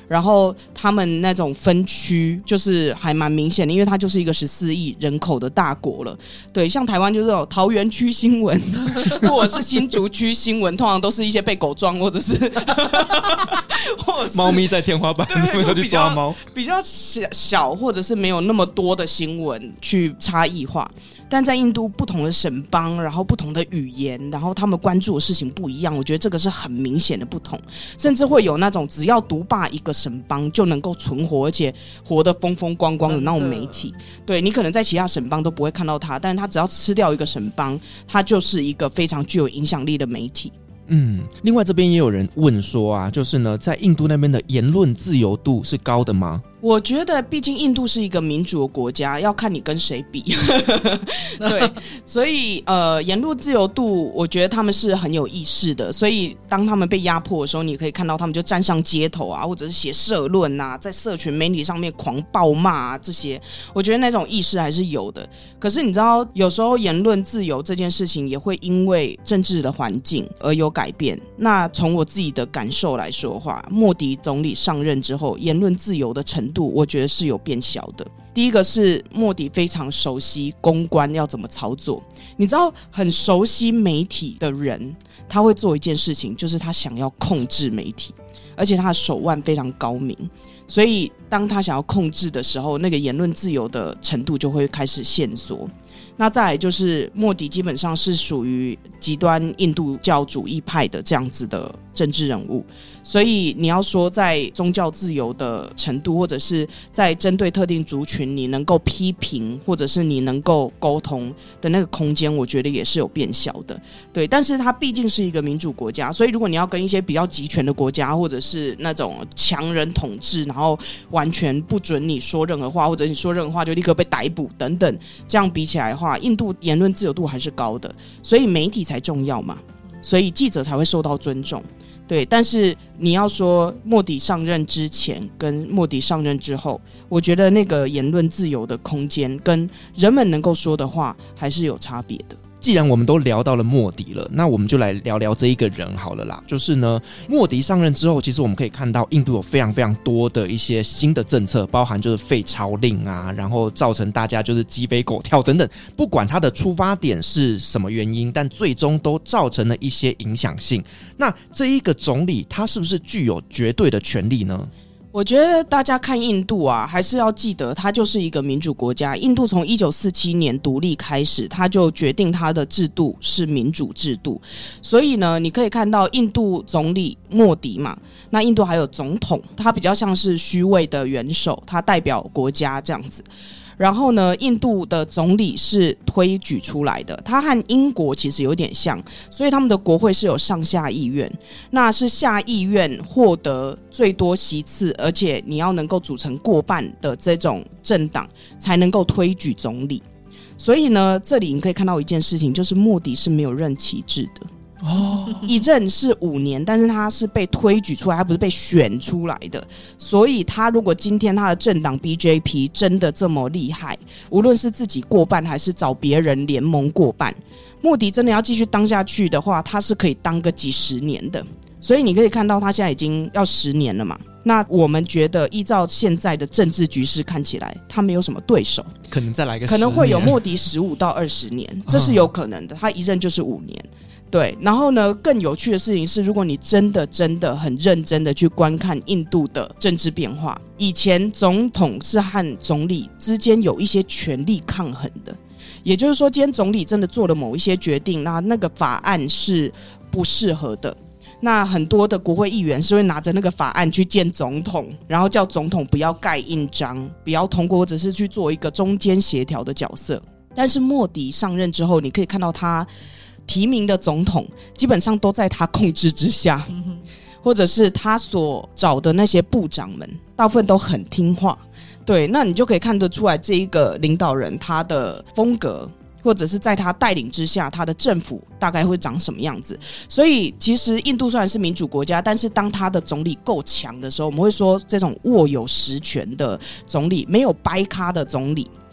然后他们那种分区就是还蛮明显的，因为它就是一个十四亿人口的大国了。对，像台湾就是有桃园区新闻或者是新竹区新闻，通常都是一些被狗撞或者是或者是猫咪在天花板那边去抓猫， 比较小小或者是没有那么多的新闻去差异化。但在印度不同的省邦，然后不同的语言，然后他们关注的事情不一样，我觉得这个是很明显的不同。甚至会有那种只要独霸一个省邦就能够存活而且活得风风光光的那种媒体，对，你可能在其他省邦都不会看到它，但是它只要吃掉一个省邦，它就是一个非常具有影响力的媒体。 嗯，另外这边也有人问说啊，就是呢，在印度那边的言论自由度是高的吗？ 我觉得毕竟印度是一个民主的国家，要看你跟谁比对，所以呃，言论自由度我觉得他们是很有意识的，所以当他们被压迫的时候，你可以看到他们就站上街头啊，或者是写社论啊，在社群媒体上面狂暴骂啊，这些我觉得那种意识还是有的。可是你知道有时候言论自由这件事情也会因为政治的环境而有改变。那从我自己的感受来说的话，莫迪总理上任之后，言论自由的程度我觉得是有变小的。第一个是莫迪非常熟悉公关要怎么操作，你知道很熟悉媒体的人他会做一件事情，就是他想要控制媒体，而且他的手腕非常高明，所以当他想要控制的时候，那个言论自由的程度就会开始限缩。那再来就是莫迪基本上是属于极端印度教主义派的这样子的政治人物，所以你要说在宗教自由的程度，或者是在针对特定族群你能够批评或者是你能够沟通的那个空间，我觉得也是有变小的。对，但是它毕竟是一个民主国家，所以如果你要跟一些比较集权的国家，或者是那种强人统治，然后完全不准你说任何话，或者你说任何话就立刻被逮捕等等，这样比起来的话，印度言论自由度还是高的，所以媒体才重要嘛，所以记者才会受到尊重。对，但是你要说莫迪上任之前跟莫迪上任之后，我觉得那个言论自由的空间跟人们能够说的话还是有差别的。 既然我们都聊到了莫迪了，那我们就来聊聊这一个人好了啦。就是呢，莫迪上任之后，其实我们可以看到印度有非常非常多的一些新的政策，包含就是废钞令啊，然后造成大家就是鸡飞狗跳等等，不管它的出发点是什么原因，但最终都造成了一些影响性。那这一个总理他是不是具有绝对的权利呢？ 我觉得大家看印度啊，还是要记得它就是一个民主国家。印度从一九四七年独立开始，它就决定它的制度是民主制度，所以呢，你可以看到印度总理莫迪嘛，那印度还有总统，他比较像是虚位的元首，他代表国家这样子。然后呢，印度的总理是推举出来的，他和英国其实有点像，所以他们的国会是有上下议院，那是下议院获得最多席次，而且你要能够组成过半的这种政党才能够推举总理。所以呢，这里你可以看到一件事情，就是莫迪是没有任期制的。哦，一任是五年，但是他是被推举出来，他不是被选出来的。所以他如果今天他的政党 B J P 真的这么厉害，无论是自己过半还是找别人联盟过半，莫迪真的要继续当下去的话，他是可以当个几十年的。所以你可以看到他现在已经要十年了嘛。那我们觉得依照现在的政治局势看起来，他没有什么对手， 可能再来个十年，可能会有莫迪十五到二十年，这是有可能的。他一任就是五年。对，然后呢，更有趣的事情是，如果你真的真的很认真的去观看印度的政治变化，以前总统是和总理之间有一些权力抗衡的，也就是说今天总理真的做了某一些决定，那那个法案是不适合的，那很多的国会议员是会拿着那个法案去见总统，然后叫总统不要盖印章，不要通过，或者是去做一个中间协调的角色。但是莫迪上任之后，你可以看到他提名的总统基本上都在他控制之下，嗯、或者是他所找的那些部长们大部分都很听话。对，那你就可以看得出来这一个领导人他的风格，或者是在他带领之下他的政府大概会长什么样子。所以其实印度虽然是民主国家，但是当他的总理够强的时候，我们会说这种握有实权的总理，没有掰咖的总理，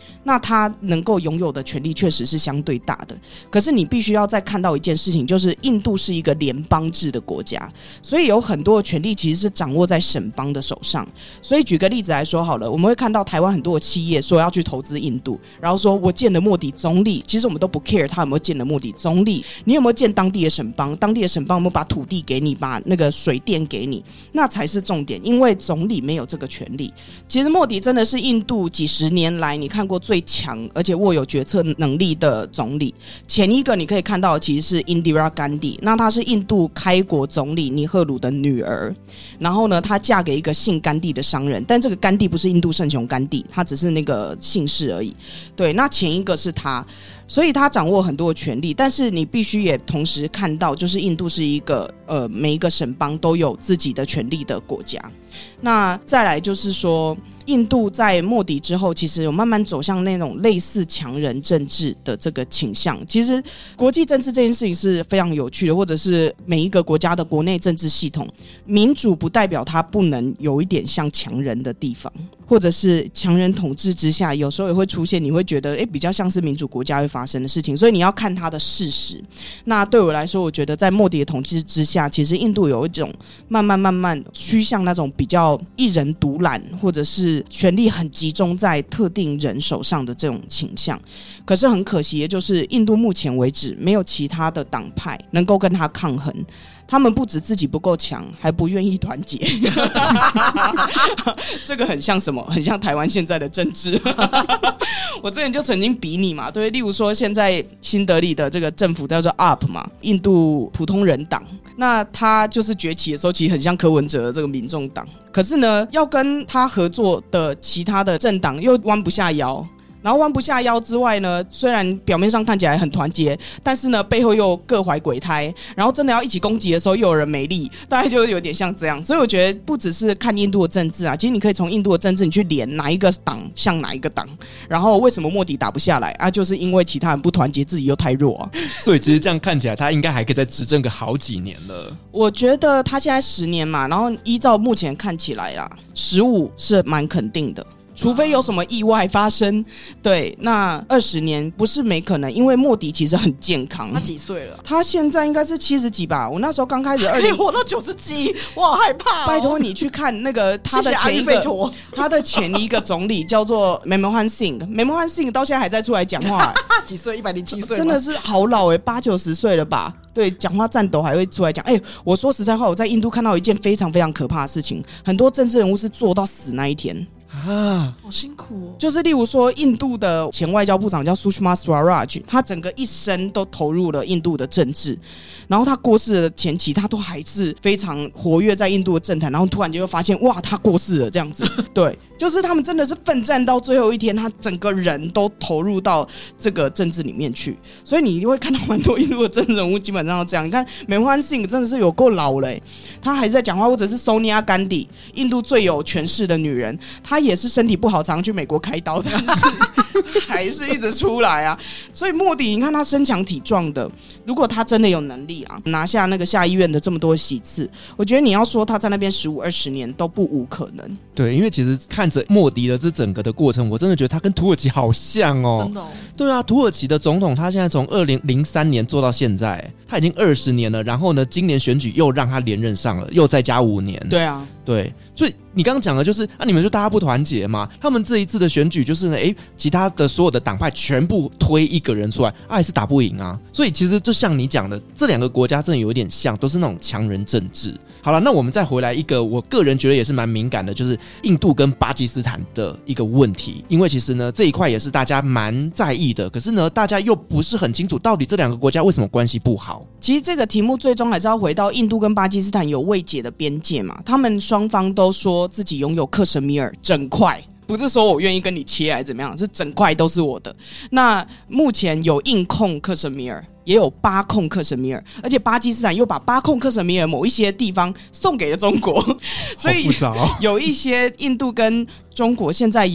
那他能够拥有的权利确实是相对大的。可是你必须要再看到一件事情，就是印度是一个联邦制的国家，所以有很多的权利其实是掌握在省邦的手上。所以举个例子来说好了，我们会看到台湾很多的企业说要去投资印度，然后说我见了莫迪总理，其实我们都不 care 他有没有见了莫迪总理，你有没有见当地的省邦，当地的省邦有没有把土地给你，把那个水电给你，那才是重点，因为总理没有这个权利。其实莫迪真的是印度几十年来你看过最强而且握有决策能力的总理。前一个你可以看到其实是 Indira Gandhi， 那她是印度开国总理尼赫鲁的女儿，然后呢她嫁给一个姓甘地的商人，但这个甘地不是印度圣雄甘地，他只是那个姓氏而已。对，那前一个是他，所以他掌握很多的权利，但是你必须也同时看到，就是印度是一个呃每一个省邦都有自己的权利的国家。那再来就是说，印度在莫迪之后其实有慢慢走向那种类似强人政治的这个倾向。其实国际政治这件事情是非常有趣的，或者是每一个国家的国内政治系统，民主不代表它不能有一点像强人的地方，或者是强人统治之下有时候也会出现你会觉得诶比较像是民主国家会发生的事情，所以你要看它的事实。那对我来说，我觉得在莫迪的统治之下，其实印度有一种慢慢慢慢趋向那种比较一人独揽，或者是权力很集中在特定人手上的这种倾向。可是很可惜的就是印度目前为止没有其他的党派能够跟他抗衡，他们不止自己不够强，还不愿意团结这个很像什么？很像台湾现在的政治我之前就曾经比拟嘛，对，例如说现在新德里的这个政府叫做 U P 嘛，印度普通人党，那他就是崛起的时候其实很像柯文哲的这个民众党，可是呢要跟他合作的其他的政党又弯不下腰，然后弯不下腰之外呢，虽然表面上看起来很团结，但是呢背后又各怀鬼胎，然后真的要一起攻击的时候又有人没力，大概就有点像这样。所以我觉得不只是看印度的政治啊，其实你可以从印度的政治你去连哪一个党像哪一个党，然后为什么莫迪打不下来啊，就是因为其他人不团结，自己又太弱啊。 所以其实这样看起来他应该还可以再执政个好几年了。 我觉得他现在十年嘛，然后依照目前看起来啊十五是蛮肯定的，除非有什么意外发生。对，那二十年不是没可能，因为莫迪其实很健康。 他几岁了？ 他现在应该是七十几吧，我那时候刚开始可以活到九十几，我好害怕、哦、 拜托你去看那个他的前一个他的前一个总理叫做 Manmohan Singh，Manmohan Singh 到现在还在出来讲话几岁？一百零七岁， 真的是好老哎，八九十岁了吧。对，讲话颤抖还会出来讲。哎、欸，我说实在话，我在印度看到一件非常非常可怕的事情，很多政治人物是做到死那一天啊，好辛苦哦。 就是例如说，印度的前外交部长叫 Sushma Swaraj， 他整个一生都投入了印度的政治，然后他过世的前期，他都还是非常活跃在印度的政坛，然后突然间又发现，哇，他过世了这样子。对，就是他们真的是奋战到最后一天，他整个人都投入到这个政治里面去，所以你会看到蛮多印度的政治人物基本上都这样。你看Manmohan Singh真的是有够老了、欸，他还在讲话，或者是 Sonia Gandhi， 印度最有权势的女人，她也是身体不好，常常去美国开刀，但是还是一直出来啊。所以莫迪，你看他身强体壮的，如果他真的有能力啊，拿下那个下议院的这么多席次，我觉得你要说他在那边十五二十年都不无可能。 对，因为其实看着莫迪的这整个的过程，我真的觉得他跟土耳其好像哦。 真的哦。 对啊，土耳其的总统他现在从二零零三年做到现在，他已经二十年了。然后呢，今年选举又让他连任上了，又再加五年。 对啊， 对，所以你刚刚讲的就是啊，你们就大家不团结嘛。他们这一次的选举就是呢，哎，其他的所有的党派全部推一个人出来，啊，还是打不赢啊。所以其实就像你讲的，这两个国家真的有一点像，都是那种强人政治。好了，那我们再回来一个我个人觉得也是蛮敏感的，就是印度跟巴基斯坦的一个问题。因为其实呢这一块也是大家蛮在意的，可是呢大家又不是很清楚到底这两个国家为什么关系不好。 其实这个题目最终还是要回到印度跟巴基斯坦有未解的边界嘛，他们双方都说自己拥有克什米尔整块，不是说我愿意跟你切还是怎么样，是整块都是我的。那目前有印控克什米尔，也有巴控克什米尔，而且巴基斯坦又把巴控克什米尔某一些地方送给了中国，所以有一些印度跟中国现在有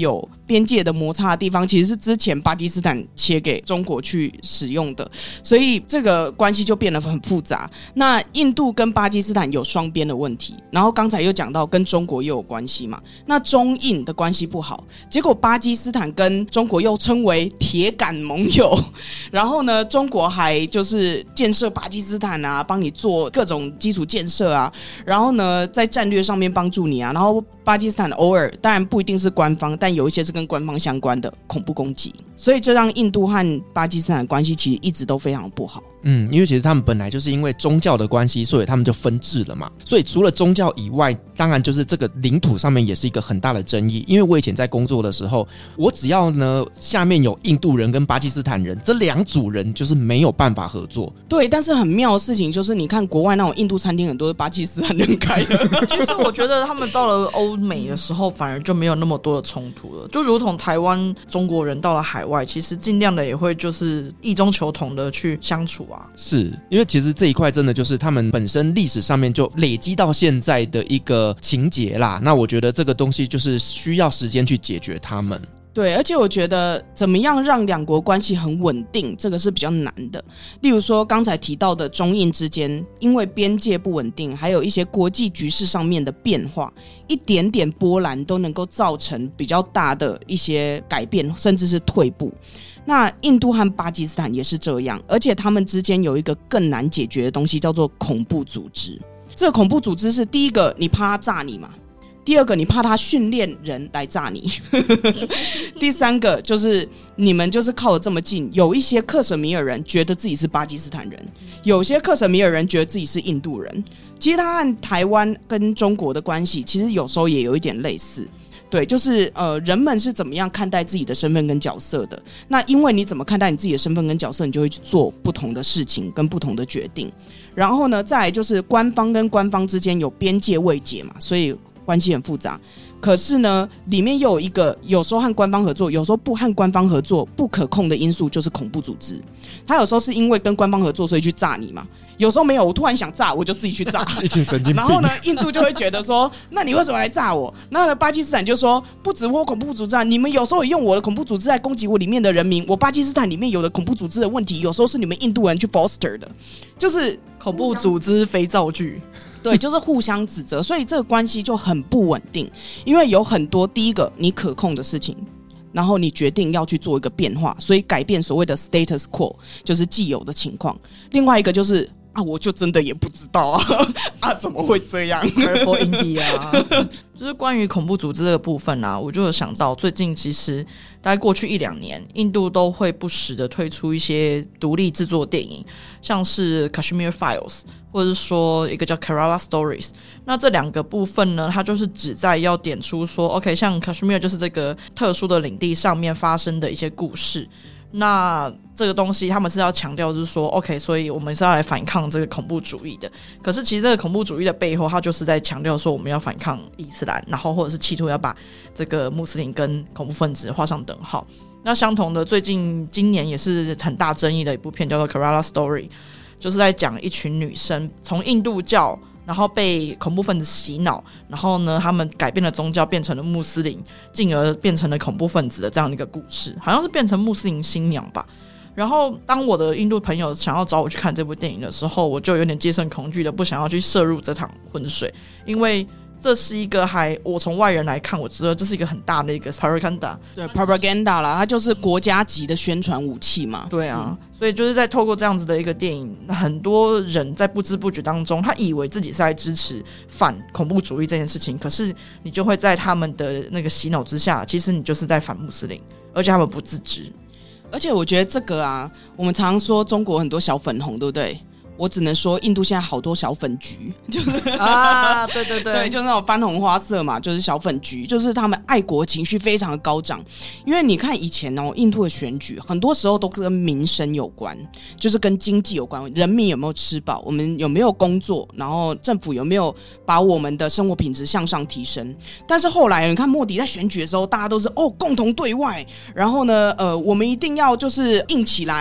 边界的摩擦的地方，其实是之前巴基斯坦切给中国去使用的，所以这个关系就变得很复杂。那印度跟巴基斯坦有双边的问题，然后刚才又讲到跟中国又有关系嘛，那中印的关系不好，结果巴基斯坦跟中国又称为铁杆盟友，然后呢，中国还就是建设巴基斯坦啊，帮你做各种基础建设啊，然后呢，在战略上面帮助你啊，然后巴基斯坦偶尔当然不一定是官方，但有一些是跟官方相关的恐怖攻击，所以这让印度和巴基斯坦的关系其实一直都非常不好。 嗯，因为其实他们本来就是因为宗教的关系，所以他们就分治了嘛。所以除了宗教以外，当然就是这个领土上面也是一个很大的争议。因为我以前在工作的时候，我只要呢下面有印度人跟巴基斯坦人，这两组人就是没有办法合作。 对，但是很妙的事情就是，你看国外那种印度餐厅，很多是巴基斯坦人开的。 其实我觉得他们到了欧美的时候，反而就没有那么多的冲突了。就如同台湾中国人到了海外，其实尽量的也会就是异中求同的去相处。 是因为其实这一块真的就是他们本身历史上面就累积到现在的一个情节啦，那我觉得这个东西就是需要时间去解决他们。 对，而且我觉得怎么样让两国关系很稳定，这个是比较难的。例如说刚才提到的中印之间，因为边界不稳定，还有一些国际局势上面的变化，一点点波澜都能够造成比较大的一些改变，甚至是退步。那印度和巴基斯坦也是这样，而且他们之间有一个更难解决的东西，叫做恐怖组织。这个恐怖组织是第一个，你怕他炸你嘛？第二个，你怕他训练人来炸你。第三个就是你们就是靠得这么近，有一些克什米尔人觉得自己是巴基斯坦人，有些克什米尔人觉得自己是印度人。其实他和台湾跟中国的关系其实有时候也有一点类似。对，就是呃，人们是怎么样看待自己的身份跟角色的？那因为你怎么看待你自己的身份跟角色，你就会去做不同的事情跟不同的决定。然后呢，再来就是官方跟官方之间有边界未解嘛，所以关系很复杂。可是呢，里面又有一个有时候和官方合作，有时候不和官方合作，不可控的因素就是恐怖组织。他有时候是因为跟官方合作，所以去炸你嘛。有时候没有，我突然想炸，我就自己去炸。 一群神经病。 然后呢，印度就会觉得说，那你为什么来炸我？那呢，巴基斯坦就说，不止我恐怖组织啊，你们有时候也用我的恐怖组织在攻击我里面的人民。我巴基斯坦里面有的恐怖组织的问题，有时候是你们印度人去 foster 的，就是恐怖组织肥皂剧。 对，就是互相指责，所以这个关系就很不稳定。因为有很多第一个你可控的事情，然后你决定要去做一个变化，所以改变所谓的 status quo， 就是既有的情况。另外一个就是啊，我就真的也不知道啊，啊，怎么会这样 ？For India， 就是关于恐怖组织这个部分啊，我就有想到，最近其实大概过去一两年，印度都会不时的推出一些独立制作电影，像是 Kashmir Files， 或者是说一个叫 Kerala Stories。那这两个部分呢，它就是旨在要点出说 ，OK， 像 Kashmir 就是这个特殊的领地上面发生的一些故事。那这个东西他们是要强调就是说 OK， 所以我们是要来反抗这个恐怖主义的。可是其实这个恐怖主义的背后，它就是在强调说我们要反抗伊斯兰，然后或者是企图要把这个穆斯林跟恐怖分子画上等号。那相同的，最近今年也是很大争议的一部片叫做 Kerala Story， 就是在讲一群女生从印度教然后被恐怖分子洗脑，然后呢他们改变了宗教变成了穆斯林，进而变成了恐怖分子的这样的一个故事，好像是变成穆斯林新娘吧。然后当我的印度朋友想要找我去看这部电影的时候，我就有点戒慎恐惧的不想要去涉入这场浑水，因为这是一个还我从外人来看，我知道这是一个很大的一个 propaganda， 对 propaganda 啦，它就是国家级的宣传武器嘛。 对啊、嗯，所以就是在透过这样子的一个电影，很多人在不知不觉当中，他以为自己是在支持反恐怖主义这件事情，可是你就会在他们的那个洗脑之下，其实你就是在反穆斯林，而且他们不自知。 而且我觉得这个啊，我们常常说中国很多小粉红，对不对？我只能说印度现在好多小粉橘，就是啊，对对对， 对，就是那种番红花色嘛，就是小粉橘，就是他们爱国情绪非常的高涨。因为你看以前哦，印度的选举很多时候都跟民生有关，就是跟经济有关，人民有没有吃饱，我们有没有工作，然后政府有没有把我们的生活品质向上提升。但是后来你看莫迪在选举的时候，大家都是哦共同对外，然后呢，呃，我们一定要就是硬起来，我们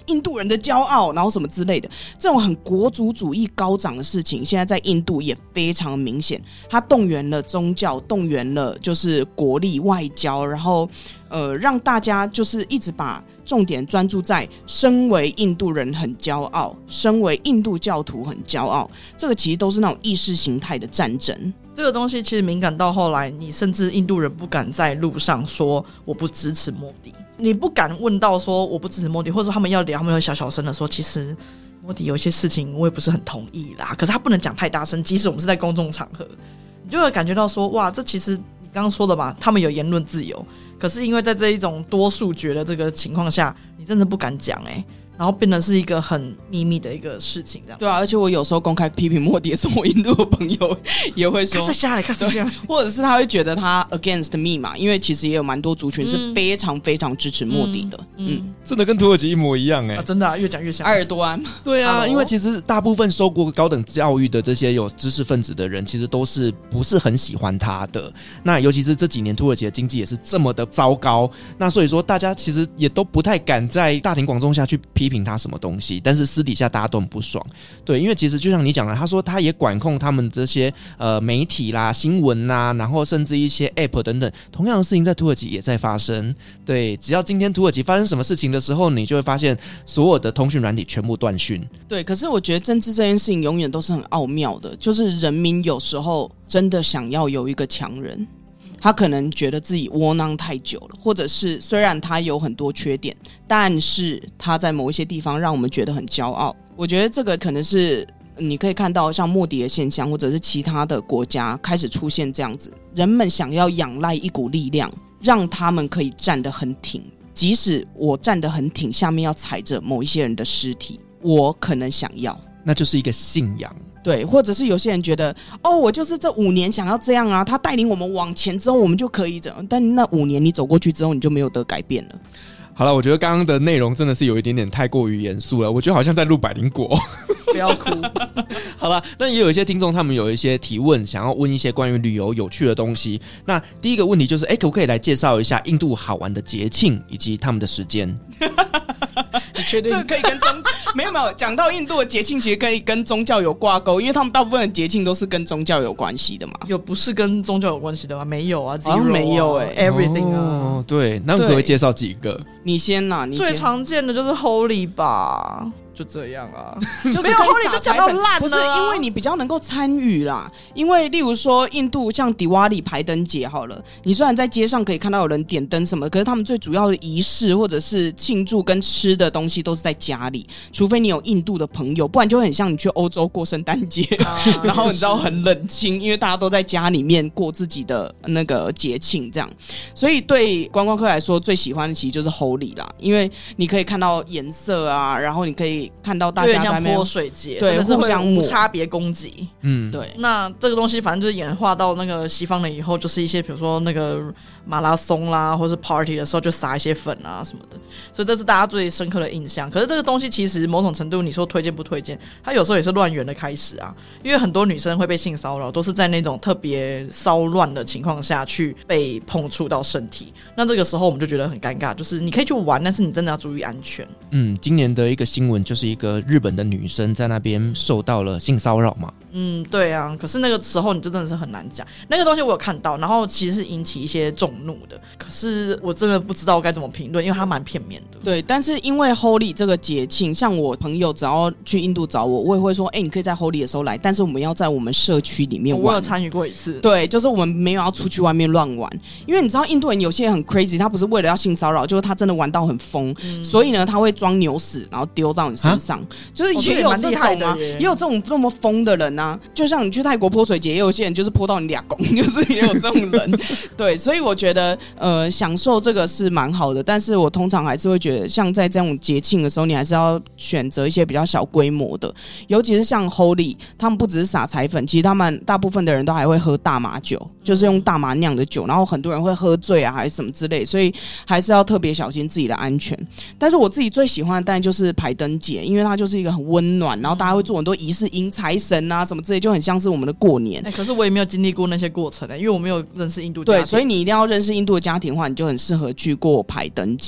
印度人的骄傲，然后什么之类的，这种很国族主义高涨的事情，现在在印度也非常明显。他动员了宗教，动员了就是国力、外交，然后呃，让大家就是一直把重点专注在身为印度人很骄傲，身为印度教徒很骄傲，这个其实都是那种意识形态的战争。 这个东西其实敏感到后来，你甚至印度人不敢在路上说我不支持莫迪，你不敢问到说我不支持莫迪，或者说他们要聊，他们会小小声的说，其实莫迪有些事情我也不是很同意啦，可是他不能讲太大声，即使我们是在公众场合，你就会感觉到说，哇，这其实你刚刚说的嘛，他们有言论自由，可是因为在这一种多数决的这个情况下，你真的不敢讲哎、欸。然后变成是一个很秘密的一个事情，这样。 对啊，而且我有时候公开批评莫迪的时候，我印度的朋友也会说， 看下来，看下来， 或者是他会觉得他 against me 嘛，因为其实也有蛮多族群是非常非常支持莫迪的，嗯，嗯真的跟土耳其一模一样哎、欸啊，真的、啊、越讲越像。 埃尔多安， 对啊，因为其实大部分受过高等教育的这些有知识分子的人，其实都是不是很喜欢他的。那尤其是这几年土耳其的经济也是这么的糟糕，那所以说大家其实也都不太敢在大庭广众下去批评他什么东西。但是私底下大家都很不爽，对，因为其实就像你讲的，他说他也管控他们这些呃媒体啦、新闻啦，然后甚至一些 App 等等，同样的事情在土耳其也在发生。对，只要今天土耳其发生什么事情的时候，你就会发现所有的通讯软体全部断讯。 对，可是我觉得政治这件事情永远都是很奥妙的，就是人民有时候真的想要有一个强人。他可能觉得自己窝囊太久了，或者是虽然他有很多缺点，但是他在某一些地方让我们觉得很骄傲。我觉得这个可能是你可以看到像莫迪的现象，或者是其他的国家开始出现这样子，人们想要仰赖一股力量，让他们可以站得很挺，即使我站得很挺，下面要踩着某一些人的尸体，我可能想要， 那就是一个信仰。 对，或者是有些人觉得，哦，我就是这五年想要这样啊，他带领我们往前之后，我们就可以这样。但那五年你走过去之后，你就没有得改变了。 好了，我觉得刚刚的内容真的是有一点点太过于严肃了，我觉得好像在录百灵果。 不要哭。 好了，那也有一些听众他们有一些提问，想要问一些关于旅游有趣的东西。那第一个问题就是，哎，可不可以来介绍一下印度好玩的节庆以及他们的时间？ 你确定？这个可以跟宗没有没有讲到印度的节庆，其实可以跟宗教有挂钩，因为他们大部分的节庆都是跟宗教有关系的嘛。 有不是跟宗教有关系的吗？没有啊， zero 啊没有哎、 欸、，everything 啊。 哦，对，那我可不可以介绍几个？ 你先啦，你最常见的就是 Holy 吧。就这样啊， 就是没有后你就讲到烂了、啊， 不是因为你比较能够参与啦。因为例如说印度像迪瓦里排灯节好了，你虽然在街上可以看到有人点灯什么，可是他们最主要的仪式或者是庆祝跟吃的东西都是在家里，除非你有印度的朋友，不然就很像你去欧洲过圣诞节，啊、然后你知道很冷清，因为大家都在家里面过自己的那个节庆这样。所以对观光客来说，最喜欢的其实就是 Holy 啦，因为你可以看到颜色啊，然后你可以看到大家在那边泼水节， 对，互相无差别攻击， 嗯， 对。 那这个东西反正就是演化到那个西方了以后，就是一些比如说那个马拉松啦，或是 party 的时候就撒一些粉啊什么的，所以这是大家最深刻的印象。可是这个东西其实某种程度，你说推荐不推荐，它有时候也是乱源的开始啊，因为很多女生会被性骚扰，都是在那种特别骚乱的情况下去被碰触到身体。那这个时候我们就觉得很尴尬，就是你可以去玩，但是你真的要注意安全。 嗯，今年的一个新闻就是一个日本的女生在那边受到了性骚扰嘛。 嗯，对啊，可是那个时候你就真的是很难讲。那个东西我有看到，然后其实是引起一些众怒的，可是我真的不知道该怎么评论，因为它蛮片面的。 对，但是因为 Holy 这个节庆，像我朋友只要去印度找我，我也会说，哎、欸，你可以在 Holy 的时候来，但是我们要在我们社区里面玩。 我有参与过一次。 对，就是我们没有要出去外面乱玩，因为你知道印度人有些人很 crazy， 他不是为了要性骚扰，就是他真的玩到很疯、嗯，所以呢，他会装牛屎，然后丢到你身上，就是也有这种啊，也有这种这么疯的人啊。就像你去泰国泼水节，也有些人就是泼到你俩公，就是也有这种人。对，所以我觉得呃，享受这个是蛮好的，但是我通常还是会觉得，像在这种节庆的时候，你还是要选择一些比较小规模的，尤其是像 Holy， 他们不只是撒彩粉，其实他们大部分的人都还会喝大麻酒，就是用大麻酿的酒，然后很多人会喝醉啊，还是什么之类，所以还是要特别小心自己的安全。但是我自己最喜欢的当然就是排灯节，因为它就是一个很温暖，然后大家会做很多仪式，迎财神啊什么之类，就很像是我们的过年。 欸、可是我也没有经历过那些过程、欸、因为我没有认识印度家庭。 对，所以你一定要认识印度的家庭的话，你就很适合去过排灯节这样。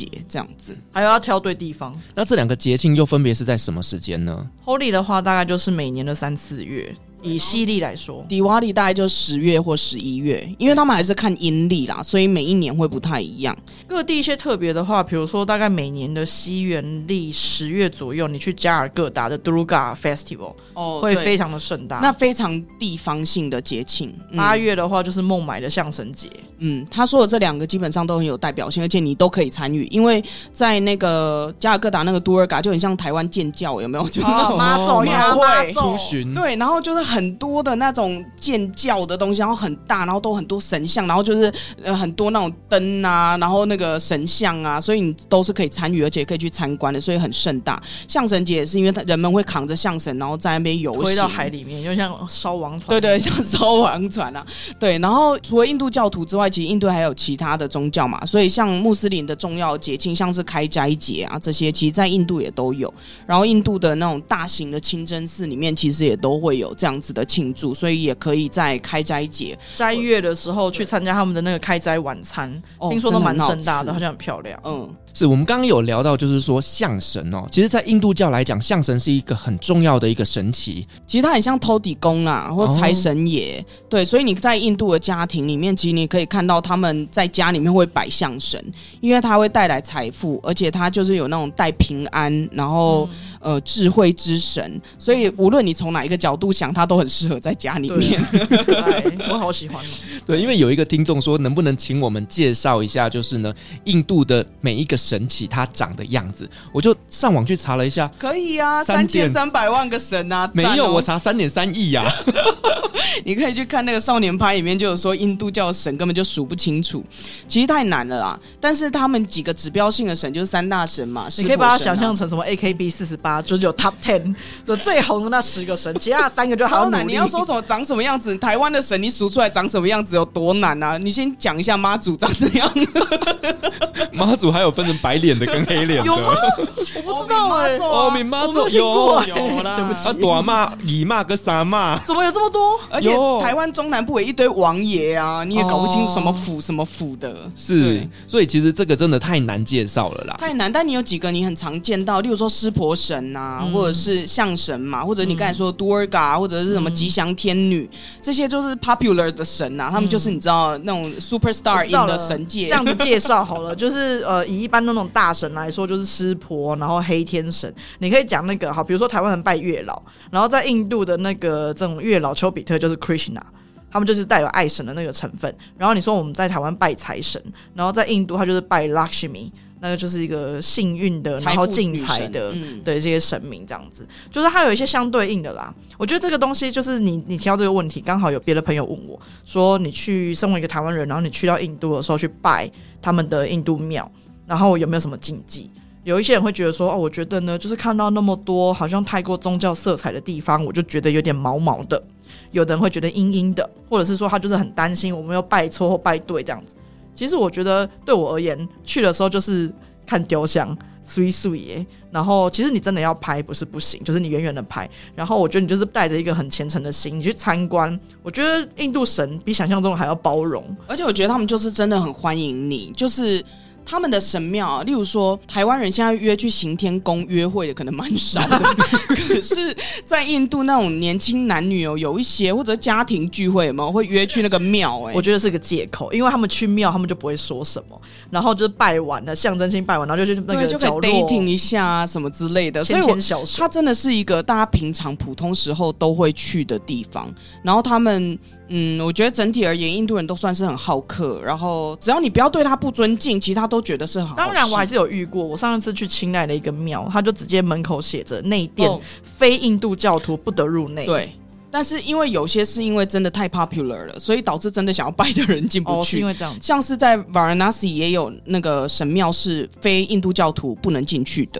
样子。 还有要挑对地方。 那这两个节庆又分别是在什么时间呢？ Holi 的话，大概就是每年的三四月。以西历来说， 迪瓦利大概就十月或十一月，因为他们还是看阴历啦，所以每一年会不太一样。 各地一些特别的话，比如说大概每年的西元历十月左右，你去加尔各答的 Durga Festival、哦、会非常的盛大， 那非常地方性的节庆。 八、嗯、月的话就是孟买的象神节。 嗯，他说的这两个基本上都很有代表性，而且你都可以参与，因为在那个加尔各答那个 Durga 就很像台湾建教，有没有？就是那种妈祖呀，妈祖出巡， 对，然后就是很多的那种建教的东西，然后很大，然后都很多神像，然后就是呃很多那种灯啊，然后那个神像啊，所以你都是可以参与，而且可以去参观的，所以很盛大。象神节也是因为人们会扛着象神，然后在那边游行， 推到海里面，就像烧王船。 对对，像烧王船啊。对，然后除了印度教徒之外，其实印度还有其他的宗教嘛，所以像穆斯林的重要节庆，像是开斋节啊这些，其实在印度也都有。然后印度的那种大型的清真寺里面，其实也都会有这样子的庆祝，所以也可以在开斋节斋月的时候去参加他们的那个开斋晚餐， 哦、 听说都蛮盛大的，好像很漂亮。 嗯， 是我们刚刚有聊到，就是说象神哦，其实，在印度教来讲，象神是一个很重要的一个神祇。 其实它很像土地公啦，或财神爷、哦。对，所以你在印度的家庭里面，其实你可以看到他们在家里面会摆象神，因为它会带来财富，而且它就是有那种带平安，然后、嗯、呃智慧之神，所以无论你从哪一个角度想，它都很适合在家里面。 我好喜欢哦。 对，因为有一个听众说，能不能请我们介绍一下，就是呢，印度的每一个神祇它长的样子？我就上网去查了一下， 可以啊，三千三百万个神啊， 没有， 哦、 我查三点三亿呀。 你可以去看那个少年派里面就有说，印度教的神根本就数不清楚，其实太难了啦。但是他们几个指标性的神就是三大神嘛， 你可以把它想象成什么 A K B 四十八，就是有 Top Ten 就最红的那十个神，其他三个就好努力。 你要说什么长什么样子，台湾的神你数出来长什么样子有多难啊？你先讲一下妈祖长怎样。 妈祖还有分成白脸的跟黑脸的， 有吗？我不知道哎、欸。 哦，你妈祖有有啦， 对不起。 啊，大妈、二妈跟三妈， 怎么有这么多？ 而且台湾中南部有一堆王爷啊，你也搞不清楚什么府什么府的。 是，所以其实这个真的太难介绍了啦， 太难。但你有几个你很常见到，例如说湿婆神啊，嗯、或者是象神嘛，或者你刚才说的 Durga，、嗯、或者是什么吉祥天女，嗯、这些就是 popular 的神啊，他们就是你知道那种 superstar in 的神界。 这样子介绍好了，就是呃，以一般那种大神来说，就是湿婆，然后黑天神。你可以讲那个好，比如说台湾人拜月老，然后在印度的那个这种月老丘比特就是 Krishna。他们就是带有爱神的那个成分，然后你说我们在台湾拜财神，然后在印度他就是拜 Lakshmi， 那个就是一个幸运的，然后进财的，嗯、对这些神明这样子，就是它有一些相对应的啦。我觉得这个东西就是你你提到这个问题，刚好有别的朋友问我说，你去身为一个台湾人，然后你去到印度的时候去拜他们的印度庙，然后有没有什么禁忌？有一些人会觉得说，哦，我觉得呢，就是看到那么多好像太过宗教色彩的地方，我就觉得有点毛毛的。有的人会觉得阴阴的，或者是说他就是很担心我们要拜错或拜对这样子。其实我觉得对我而言，去的时候就是看丢香水水耶，然后其实你真的要拍不是不行，就是你远远的拍，然后我觉得你就是带着一个很虔诚的心你去参观。我觉得印度神比想象中还要包容， 而且我觉得他们就是真的很欢迎你，就是他们的神庙、啊、例如说台湾人现在约去行天宫约会的可能蛮少的可是在印度那种年轻男女哦，有一些或者家庭聚会有没有会约去那个庙、欸、 我觉得是个借口，因为他们去庙他们就不会说什么，然后就是拜完了象征性拜完，然后就去那个角落就可以 dating 一下、啊、什么之类的， 牵牵小手。 所以它真的是一个大家平常普通时候都会去的地方，然后他们嗯，我觉得整体而言印度人都算是很好客，然后只要你不要对他不尊敬，其实他都觉得是很好。 当然我还是有遇过，我上一次去清奈的一个庙，他就直接门口写着内殿、哦、非印度教徒不得入内。 对，但是因为有些是因为真的太 popular 了，所以导致真的想要拜的人进不去、哦、 是因为这样， 像是在 Varanasi 也有那个神庙是非印度教徒不能进去的，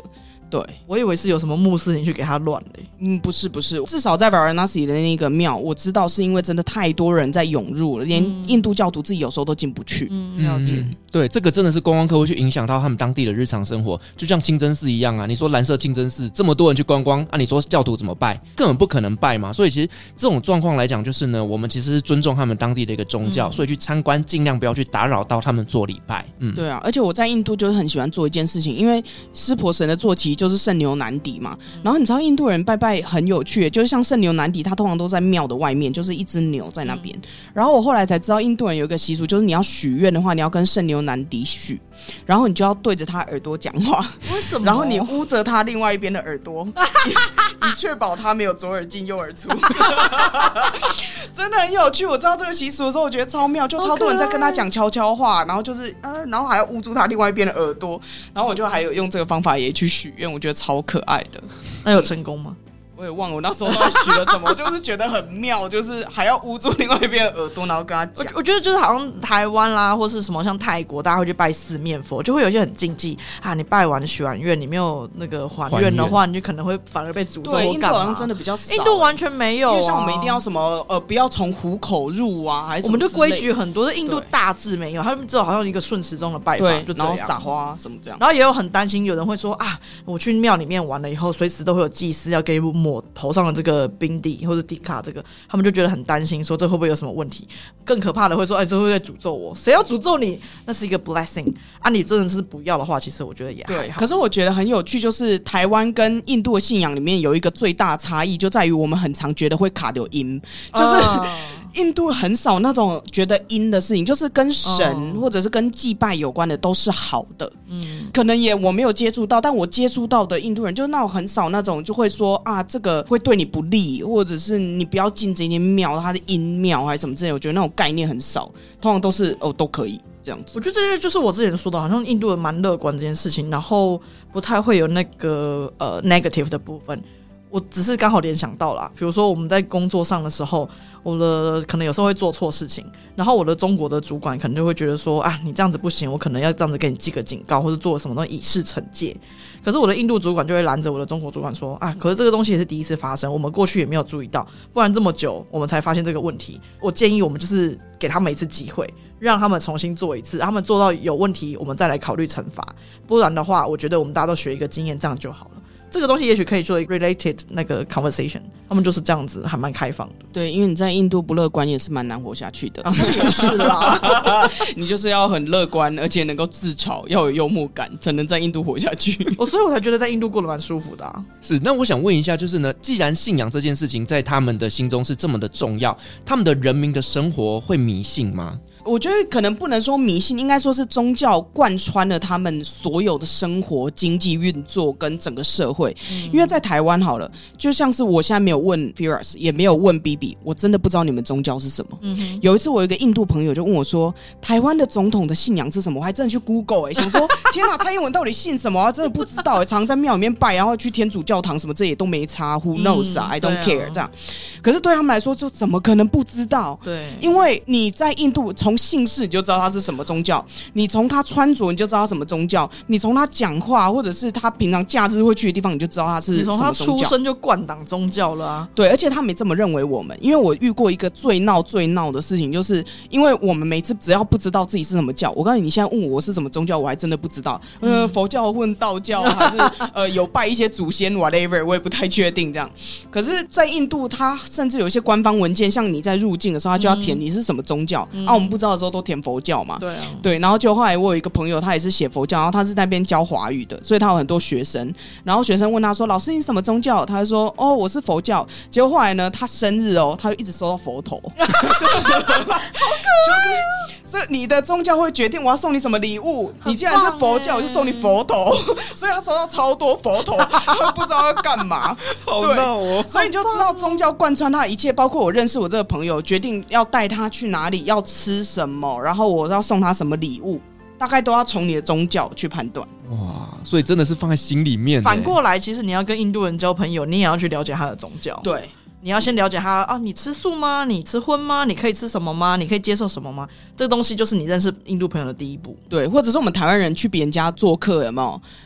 对， 我以为是有什么穆斯林去给他乱嘞。 嗯，不是不是，至少在 Varanasi 的那个庙，我知道是因为真的太多人在涌入了，连印度教徒自己有时候都进不去。 嗯，了解、 嗯。对，这个真的是观光客会去影响到他们当地的日常生活，就像清真寺一样啊。你说蓝色清真寺这么多人去观光啊，你说教徒怎么拜？根本不可能拜嘛。所以其实这种状况来讲，就是呢，我们其实是尊重他们当地的一个宗教，嗯、所以去参观尽量不要去打扰到他们做礼拜。嗯， 对啊。而且我在印度就是很喜欢做一件事情，因为湿婆神的坐骑就是圣牛南迪嘛。然后你知道印度人拜拜很有趣，就是像圣牛南迪，他通常都在庙的外面，就是一只牛在那边。嗯、然后我后来才知道，印度人有一个习俗，就是你要许愿的话，你要跟圣牛南迪许，然后你就要对着他耳朵讲话。 为什么？ 然后你捂着他另外一边的耳朵，以, 以确保他没有左耳进右耳出。真的很有趣。我知道这个习俗的时候，我觉得超妙，就超多人在跟他讲悄悄话，然后就是呃，然后还要捂住他另外一边的耳朵，然后我就还有用这个方法也去许愿，我觉得超可爱的。 那有成功吗？ 我也忘了我那时候到底许了什么，我就是觉得很妙，就是还要捂住另外一边的耳朵，然后跟他讲。 我, 我觉得就是好像台湾啦，或是什么像泰国，大家会去拜四面佛，就会有一些很禁忌啊。你拜完许完愿，你没有那个还愿的话，你就可能会反而被诅咒。 对，印度好像真的比较少， 印度完全没有、啊。 因为像我们一定要什么呃，不要从虎口入啊，还是什么我们就规矩很多。印度大致没有，他们只有好像一个顺时钟的拜法，就然后撒花什么这样。 然后也有很担心，有人会说啊，我去庙里面玩了以后，随时都会有祭司要给我抹头上的这个。这个冰底或者迪卡，这个他们就觉得很担心，说这会不会有什么问题？更可怕的会说，哎，这会不会诅咒我？谁要诅咒你？那是一个 blessing 啊！你真的是不要的话，其实我觉得也还好。 可是我觉得很有趣，就是台湾跟印度的信仰里面有一个最大差异，就在于我们很常觉得会卡掉音，就是、uh. 印度很少那种觉得阴的事情，就是跟神、uh. 或者是跟祭拜有关的都是好的。嗯，可能也我没有接触到，但我接触到的印度人就那种很少那种就会说啊，这个会对你不利，或者是你不要进这间庙，它是阴庙还是什么之类的。我觉得那种概念很少，通常都是哦都可以这样子。 我觉得这些就是我之前说的，好像印度人蛮乐观这件事情，然后不太会有那个呃 negative 的部分。我只是刚好联想到啦，比如说我们在工作上的时候，我的可能有时候会做错事情，然后我的中国的主管可能就会觉得说啊，你这样子不行，我可能要这样子给你记个警告，或者做什么东西以示惩戒。可是我的印度主管就会拦着我的中国主管说啊，可是这个东西也是第一次发生，我们过去也没有注意到，不然这么久我们才发现这个问题。我建议我们就是给他们一次机会，让他们重新做一次，他们做到有问题我们再来考虑惩罚，不然的话我觉得我们大家都学一个经验，这样就好了。这个东西也许可以做 related 那个 conversation， 他们就是这样子，还蛮开放的。 对，因为你在印度不乐观也是蛮难活下去的。 啊、也是啦， 你就是要很乐观，而且能够自嘲，要有幽默感，才能在印度活下去。 哦，所以我才觉得在印度过得蛮舒服的啊。 是，那我想问一下，就是呢，既然信仰这件事情在他们的心中是这么的重要，他们的人民的生活会迷信吗？ 我觉得可能不能说迷信，应该说是宗教贯穿了他们所有的生活、经济运作跟整个社会。嗯、因为在台湾好了，就像是我现在没有问 Firas， 也没有问 B B， 我真的不知道你们宗教是什么。嗯、有一次我有一个印度朋友就问我说，台湾的总统的信仰是什么？我还真的去 Google 哎、欸，想说天哪，蔡英文到底信什么？我真的不知道哎、欸，常常在庙里面拜，然后去天主教堂什么，这也都没差 ，Who knows 啊、嗯、？I don't care、啊、这样。可是对他们来说，就怎么可能不知道？ 对， 因为你在印度从姓氏你就知道他是什么宗教，你从他穿着你就知道他什么宗教，你从他讲话或者是他平常假日会去的地方你就知道他是什么宗教。 你从他出生就灌党宗教了啊。 对，而且他们也这么认为我们，因为我遇过一个最闹最闹的事情，就是因为我们每次只要不知道自己是什么教，我告诉你，你现在问我我是什么宗教，我还真的不知道。嗯、呃，佛教混道教还是呃有拜一些祖先 whatever， 我也不太确定这样。可是，在印度，他甚至有一些官方文件，像你在入境的时候，他就要填你是什么宗教、嗯、啊，我们不知道的时候都填佛教嘛。 对啊， 对，然后就后来我有一个朋友，他也是写佛教，然后他是在那边教华语的，所以他有很多学生。然后学生问他说：“老师，你什么宗教？”他就说：“哦，我是佛教。”结果后来呢，他生日哦，他就一直收到佛头，好可爱、就是这你的宗教会决定我要送你什么礼物。你既然是佛教，我就送你佛头，所以他收到超多佛头，他不知道要干嘛。 好闹哦！ 所以你就知道宗教贯穿他的一切，包括我认识我这个朋友，决定要带他去哪里，要吃什么，然后我要送他什么礼物，大概都要从你的宗教去判断。 哇，所以真的是放在心里面。 反过来，其实你要跟印度人交朋友，你也要去了解他的宗教。 对。 你要先了解他啊，你吃素吗？你吃荤吗？你可以吃什么吗？你可以接受什么吗？这个东西就是你认识印度朋友的第一步。 对，或者是我们台湾人去别人家做客，有没有？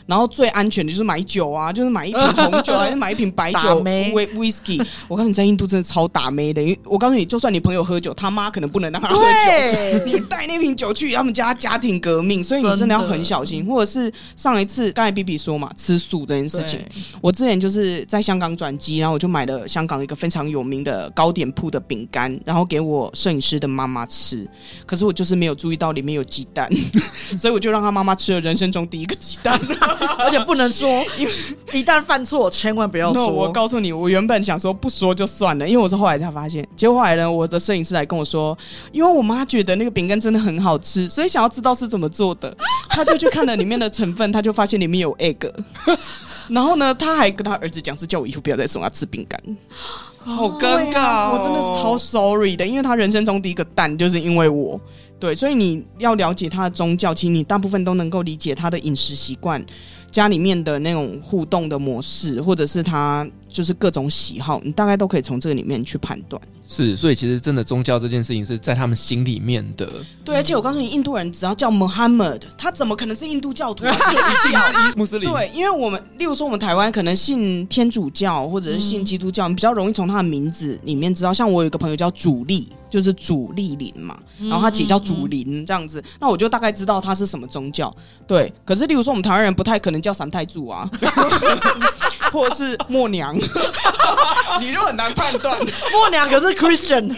然后最安全的就是买酒啊，就是买一瓶红酒还是买一瓶白酒，whisky。我告诉你，在印度真的超打妹的，因为我告诉你，就算你朋友喝酒，他妈可能不能让他喝酒，你带那瓶酒去他们家家庭革命，所以你真的要很小心。或者是上一次刚才 B B 说嘛，吃素这件事情，我之前就是在香港转机，然后我就买了香港一个非常有名的糕点铺的饼干，然后给我摄影师的妈妈吃，可是我就是没有注意到里面有鸡蛋，所以我就让他妈妈吃了人生中第一个鸡蛋， 而且不能说，一旦犯错千万不要说。 no, 我告诉你，我原本想说不说就算了，因为我是后来才发现，结果后来呢，我的摄影师来跟我说，因为我妈觉得那个饼干真的很好吃，所以想要知道是怎么做的，他就去看了里面的成分，他就发现里面有 egg， 然后呢，他还跟他儿子讲说，叫我以后不要再送他吃饼干。好尴尬、哦，我真的是超 sorry 的，因为他人生中第一个蛋就是因为我，对，所以你要了解他的宗教，其实你大部分都能够理解他的饮食习惯，家里面的那种互动的模式，或者是他就是各种喜好，你大概都可以从这个里面去判断。 是，所以其实真的宗教这件事情是在他们心里面的。 对，而且我告诉你，印度人只要叫 Muhammad， 他怎么可能是印度教徒、啊？ 就一定是穆斯林。 对，因为我们例如说我们台湾可能信天主教或者是信基督教，你比较容易从他的名字里面知道。像我有一个朋友叫主力，就是主力林嘛，然后他姐叫主林这样子，那我就大概知道他是什么宗教。对，可是例如说我们台湾人不太可能叫三太祖啊。或者是默娘，你就很难判断。 默娘可是 Christian，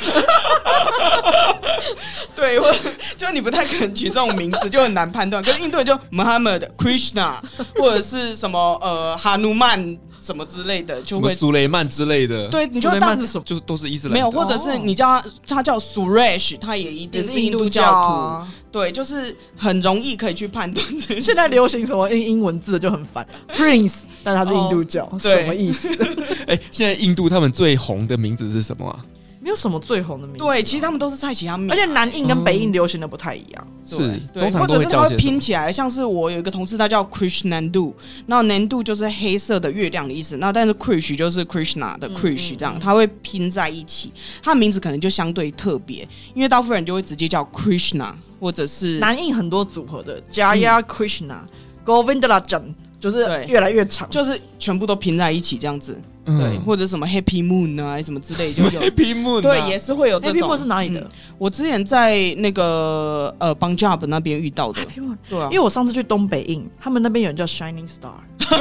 对，就你不太可能取这种名字，就很难判断。可是印度人就 Muhammad、Krishna 或者是什么呃哈努曼什么之类的，就会苏雷曼之类的。 对，你就当是什么，就都是伊斯兰的。 没有，或者是你叫他，他叫 Suresh， 他也一定是印度教徒。啊、对，就是很容易可以去判断这。 现在流行什么英英文字就很烦 ，Prince， 但他是印度教，哦、什么意思？ 哎、欸，现在印度他们最红的名字是什么啊？ 没有什么最红的名字、啊。 对，其实他们都是蔡奇他名， 而且南印跟北印流行的不太一样。 是、 嗯，对，或者是他会拼起来，像是我有一个同事，他叫 Krishnandu， 那 Nandu 就是黑色的月亮的意思，那但是 Krish 就是 Krishna 的 Krish 这样，他会拼在一起，他的名字可能就相对特别，因为大部分人就会直接叫 Krishna， 或者是南印很多组合的 Jaya Krishna、Govindarajan， 就是越来越长， 就是全部都拼在一起这样子。对，嗯、或者什么 Happy Moon 啊，什么之类就有 Happy Moon，、啊、 对，也是会有这种。 Happy Moon 是哪里的？嗯、 我之前在那个呃 Punjab 那边遇到的。 Happy Moon， 对啊， 因为我上次去东北印，他们那边有人叫 Shining Star，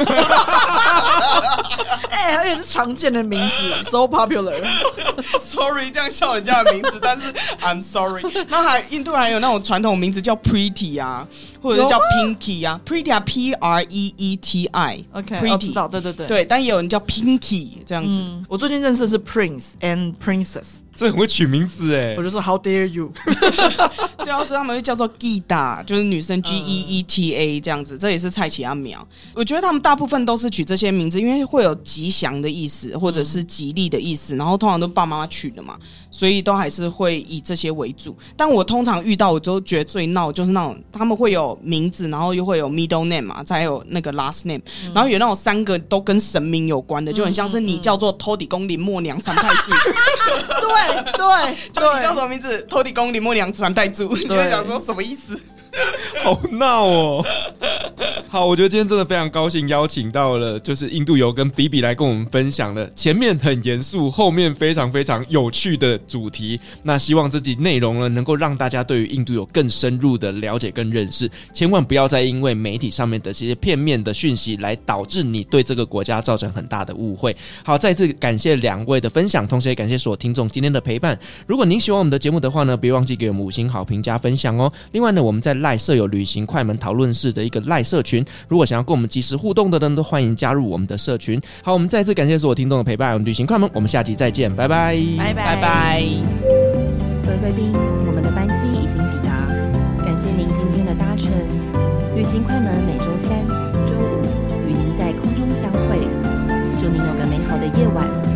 哎、欸，而且是常见的名字 ，so popular。Sorry， 这样笑人家的名字，但是 I'm sorry。那还印度还有那种传统名字叫 Pretty 啊，或者是叫 Pinky 啊 ，Pretty 啊 ，P R E E T I，OK， 我知道，对对对， 对，但也有人叫 Pinky。这样子、嗯， 我最近认识的是 Prince and Princess， 这很会取名字哎， 我就说 How dare you， 对啊，所以他们会叫做 Gita， 就是女生 G E E T A 这样子，这也是蔡奇阿苗。我觉得他们大部分都是取这些名字，因为会有吉祥的意思或者是吉利的意思，然后通常都爸爸妈妈取的嘛，所以都还是会以这些为主。但我通常遇到，我都觉得最闹就是那种他们会有名字，然后又会有 middle name 嘛，再有那个 last name，、嗯、然后有那种三个都跟神明有关的，就很像是你叫做托底公林默娘三太子。 对对， 就你叫什么名字？托底公林默娘三太子，你就想说什么意思？ 好闹哦！好，我觉得今天真的非常高兴，邀请到了就是印度游跟比比来跟我们分享了前面很严肃，后面非常非常有趣的主题。那希望这集内容呢，能够让大家对于印度有更深入的了解跟认识。千万不要再因为媒体上面的这些片面的讯息，来导致你对这个国家造成很大的误会。好，再次感谢两位的分享，同时也感谢所有听众今天的陪伴。如果您喜欢我们的节目的话呢，别忘记给我们五星好评加分享哦。另外呢，我们在赖设有旅行快门讨论室的一个赖社群，如果想要跟我们及时互动的人，都欢迎加入我们的社群。好，我们再次感谢所有听众的陪伴，我们旅行快门，我们下集再见，拜拜， 拜拜拜拜。 各位贵宾，我们的班机已经抵达，感谢您今天的搭乘。旅行快门每周三、周五与您在空中相会，祝您有个美好的夜晚。